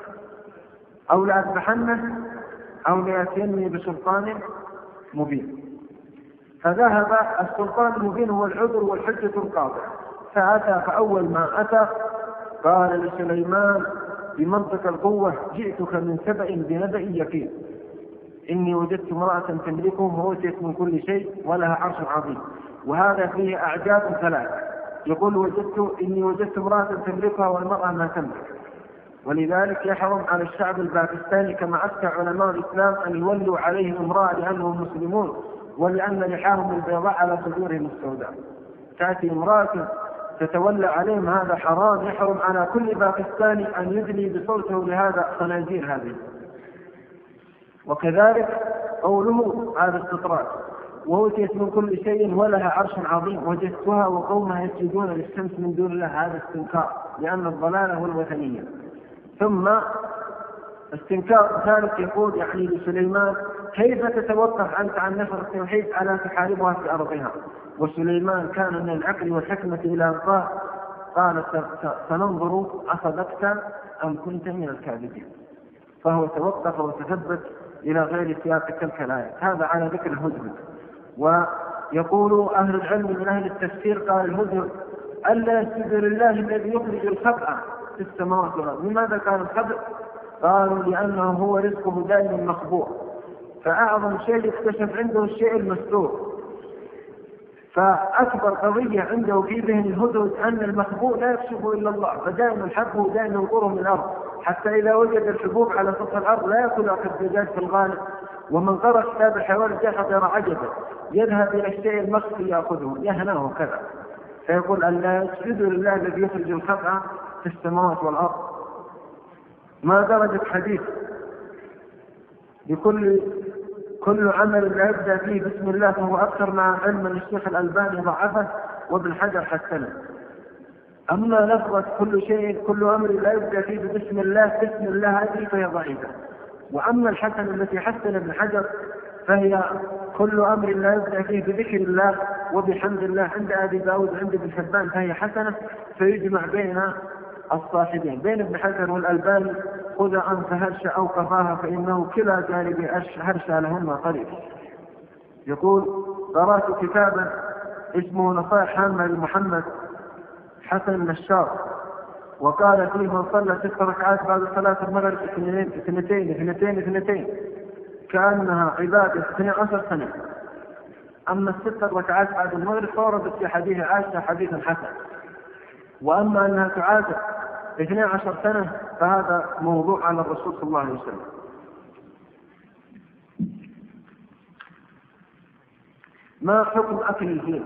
أو لأذبحنه أو ليأتيني بسلطان مبين. فذهب السلطان المبين هو العذر والحجة القاطعة، فأتى. فأول ما أتى قال لسليمان بمنطق القوة جئتك من سبأ بنبأ يقين، إني وجدت امرأة تملكهم وأوتيت من كل شيء ولها عرش عظيم. وهذا فيه أعجاب ثلاث. يقول وجدت إني وجدت امرأة تملكها والمرأة ما تملك. ولذلك يحرم على الشعب الباكستاني كما أفتى علماء الإسلام أن يولوا عليهم امرأة لأنهم مسلمون، ولأن لحاهم البيضاء على صدورهم السوداء. تأتي امرأة تتولى عليهم، هذا حرام. يحرم على كل باكستاني أن يدلي بصوته لهذا خنازير هذه. وكذلك قوله هذا استطراد. وأوتيت من كل شيء ولها عرش عظيم وجدتها وقومها يسجدون للشمس من دون الله. هذا استنكار لأن الضلالة والوثنية. ثم استنكار ثالث يقول يعني لسليمان: كيف تتوقف أنت عن نشر التوحيد على تحاربها في أرضها؟ وسليمان كان من العقل والحكمة إلى أن قال قال سننظر أصدقت أم كنت من الكاذبين. فهو توقف وتثبت إلى غير سياق تلك الآية. هذا على ذكر الهدهد. ويقول أهل العلم من أهل التفسير قال الهدهد: ألا يسجد لله الذي يخرج الخبأ في السماوات والأرض. لماذا كان الخبأ؟ قالوا لأنه هو رزقه دائما مخبوء، فأعظم شيء اكتشف عنده الشيء المستور. فأكبر قضية عنده في ذهن الهدهد أن المخبوء لا يكشفه إلا الله، فدائما حبه دائما ينظره من الأرض، حتى إذا وجد الحبوب على سطح الأرض لا يأكلها كالدجاج في الغالب. ومن قرأ كتاب الحيوان يرى عجبا، يذهب إلى الشيء المخفي يأخذه يهناه كذا. فيقول: أن لا يسجد لله الذي يخرج الخبأ في السماوات والأرض. ما درجة حديث بكل كل عمل لا يبدأ فيه بسم الله فهو أكثر، مع علم الشيخ الألباني ضعفه وابن حجر حسنه. أما لفظة كل شيء كل أمر لا يبدأ فيه بسم الله بسم الله هذه فهي ضعيفة. وأما الحسن التي حسن ابن حجر فهي كل أمر لا يبدأ فيه بذكر الله وبحمد الله عند أبي داود عند ابن حبان فهي حسنة. فيجمع بين الصاحبين بين ابن حجر والألباني: خذ أنت هرش أو قفاها فإنه كلا جانب هرش لهما قريب. يقول: قرأت كتابا اسمه نصائح هامة لمحمد حسن النشار، وقال فيه: من صلى ست ركعات بعد صلاة المغرب اثنتين اثنتين اثنتين اثنتين كأنها عبادة اثني عشر سنة. أما الست ركعات بعد المغرب فوردت في حديث عائشة حديث حسن. وأما أنها تعادل اثني عشر سنة فهذا موضوع على الرسول صلى الله عليه وسلم. ما حكم أكل الفيل؟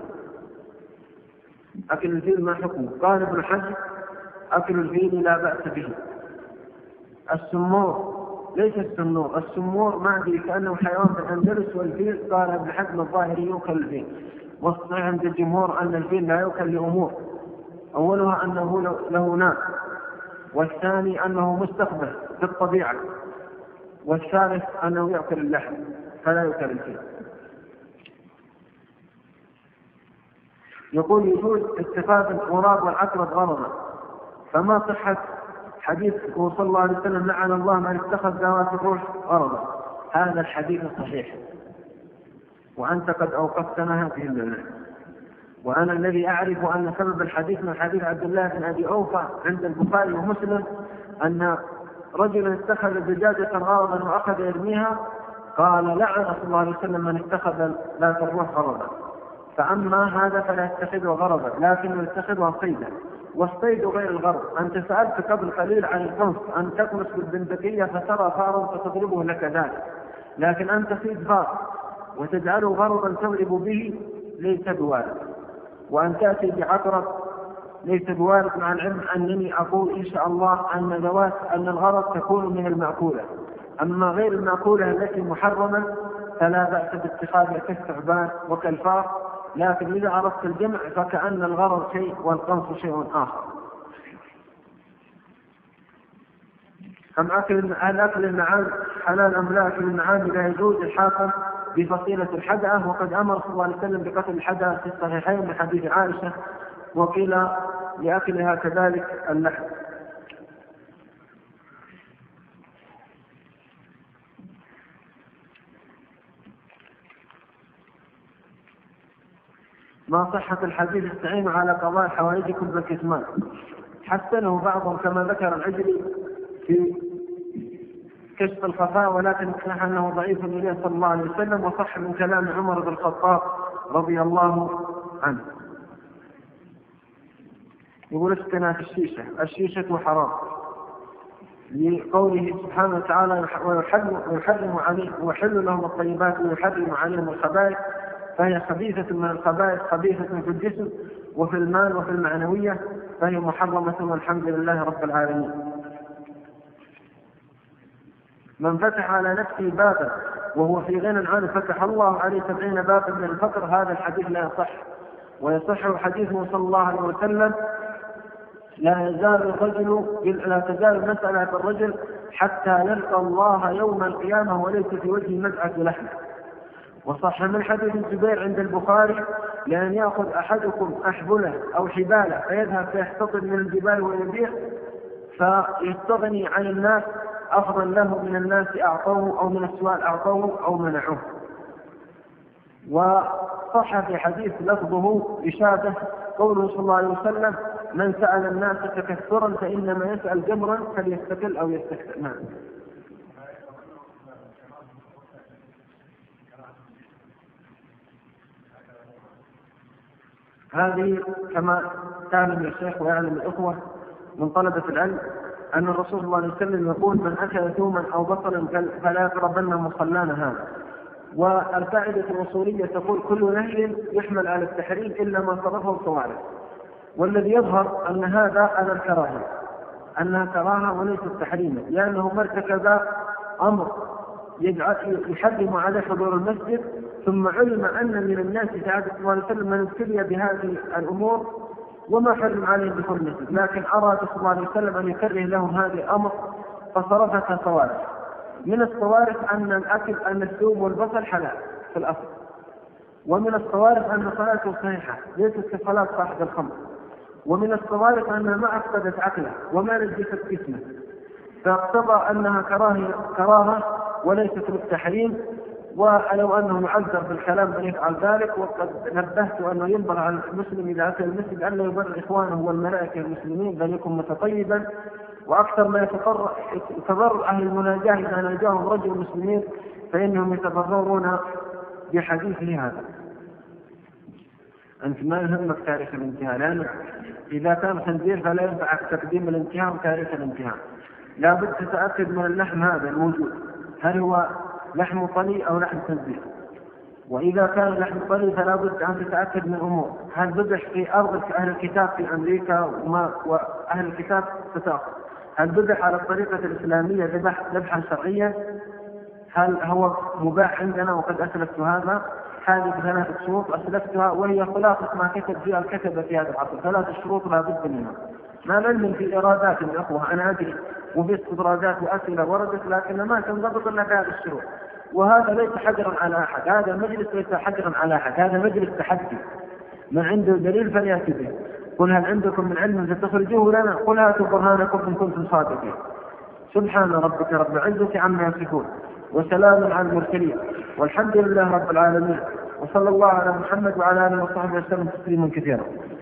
أكل الفيل ما حكمه؟ قال ابن حجر: أكل الفيل لا بأس به. السمور ليس السنور، السمور ما أدري كأنه حيوان في الأندلس، والفيل قال ابن حجر الظاهري يؤكل الفيل. والصحيح عند الجمهور أن الفيل لا يؤكل لأمور: أولها أنه له ناس، والثاني أنه مستخبث في الطبيعة، والثالث أنه يأكل اللحم فلا يؤكل الفيل. يقول: يجوز اتخاذ الغراب والعقرب غرضا، فما صحة حديث صلى الله عليه وسلم: لعن الله من اتخذ ذوات الروح غرضا؟ هذا الحديث صحيح، وأنت قد أوقفتنا هذه الليلة. وأنا الذي أعرف أن سبب الحديث من حديث عبد الله بن أبي أوفى عند البخاري ومسلم أن رجلا اتخذ دجاجة غرضا وأخذ يرميها، قال: لعن صلى الله عليه وسلم من اتخذ ذات الروح غرضا. فأما هذا فلا يتخذه غرضا، لكن يتخذها صيدا، والصيد غير الغرض. أنت سألت قبل قليل عن القنص، أن تقنص بالبندقية فترى فارا فتضربه لك ذلك، لكن أن تصيد فار وتجعله غرضا تضرب به ليس بوارد. وأن تأتي بعقرب ليس بوارد، مع العلم أنني أقول إن شاء الله أن ذوات أن الغرض تكون من المأكولة. أما غير المأكولة التي محرمة فلا بأس باتخاذها كالثعبان وكالفار، لكن إذا عرفت الجمع فكأن الغرض شيء والقنص شيء آخر. أم أكل هل أكل النعام حلال أم لا؟ أكل النعام لا يجوز الحاكم بفصيلة الحدأة، وقد أمر صلى الله عليه وسلم بقتل الحدأة في الصحيحين من حديث عائشة، وقيل لأكلها كذلك اللحم. ما صحة الحديث: استعينوا على قضاء حوائجكم بالكتمان؟ حسنه بعضهم كما ذكر العجلي في كشف الخفاء، ولكن صح أنه ضعيف النبي صلى الله عليه وسلم، وصح من كلام عمر بن الخطاب رضي الله عنه. يقول: استنا في الشيشة، الشيشة حرام لقوله سبحانه وتعالى: ويحرم عليهم ويحل لهم الطيبات ويحرم عليهم الخبائث، فهي خبيثة من الخبائث، خبيثة في الجسم وفي المال وفي المعنوية، فهي محرمة والحمد لله رب العالمين. من فتح على نفسه بابا وهو في غنى عنه فتح الله عليه سبعين بابا من الفقر، هذا الحديث لا يصح. ويصح حديثه صلى الله عليه وسلم: لا يزال الرجل لا تزال مسألة الرجل حتى يلقى الله يوم القيامة وليس في وجهه مزعة لحم. وصح من حديث الزبير عند البخاري: لأن يأخذ أحدكم أحبله أو حباله فيذهب فيحتطب من الجبال ويبيع فيستغني عن الناس أفضل له من الناس أعطوه أو من السؤال أعطوه أو منعوه. وصح في حديث لفظه إشابه قوله صلى الله عليه وسلم: من سأل الناس تكثرا فإنما يسأل جمرا فليستقل أو يستكثر. نعم. هذه كما تعلم يا شيخ ويعلم الأخوة من طلبة العلم أن الرسول صلى الله عليه وسلم يقول: من أكل ثوما أو بصلا فلا يقربن مصلانا هذا. والقاعدة الأصولية تقول: كل نهي يحمل على التحريم إلا ما صرفه الصوارف. والذي يظهر أن هذا على الكراهة، أنها كراهة وليس تحريما، لأنه مرتكب أمر يحرم عليه حضور المسجد، ثم علم أن من الناس في عهد صلى الله عليه وسلم من ابتلي بهذه الأمور وما حرم عليهم دخول المسجد، لكن أراد صلى الله عليه وسلم أن يكره لهم هذا الأمر فصرفها صوارف. من الصوارف أن الأكل أن الثوم والبصل حلال في الأصل، ومن الصوارف أن صلاته صحيحة ليست كصلاة صاحب الخمر، ومن الصوارف أنها ما أفقدت عقله وما نجست جسمه، فاقتضى أنها كراهة كراهة وليست للتحريم. ولو أنه يعذر بالكلام أن يفعل ذلك، وقد نبهت أنه ينبغي على المسلم إذا أتى المسجد أن لا يضر إخوانه والملائكة المسلمين، بل يكون متطيبا. وأكثر ما يتضرر أهل المناجاة إذا ناجاهم رجل المسلمين فإنهم يتضررون بحديثه هذا. أنت ما يهمك تاريخ الانتهاء، لأن إذا كان خنزير فلا ينفعك تقديم الانتهاء وتاريخ الانتهاء. لا بد تتأكد من اللحم هذا الموجود هل هو لحم طلي أو لحم خنزير. وإذا كان لحم طلي فلا بد أن تتأكد من أمور: هل ذبح في أرض أهل الكتاب في أمريكا وما وأهل الكتاب ستأخذ؟ هل ذبح على الطريقة الإسلامية ذبح ذبحا شرعيا؟ هل هو مباح عندنا وقد أسلفت هذا؟ هذه ثلاثة شروط أسلفتها وهي خلاصة ما كتب فيها الكتبة في هذا العصر. ثلاث شروط لا بد منها. ما نلم في إرادات الأخوة، أنا أدري وفي استدراجات وأسئلة وردت لكن ما تنضبط إلا بهذه الشروط. وهذا ليس حجرا على أحد، هذا المجلس ليس حجرا على أحد، هذا مجلس تحدي. من عنده دليل فليأتي به. قل هل عندكم من علم فتخرجوه لنا؟ قل هاتوا برهانكم إن كنتم صادقين. سبحان ربك رب العزة عما يصفون، وسلام على المرسلين، والحمد لله رب العالمين، وصلى الله على محمد وعلى آله وصحبه وسلم تسليما كثيرا.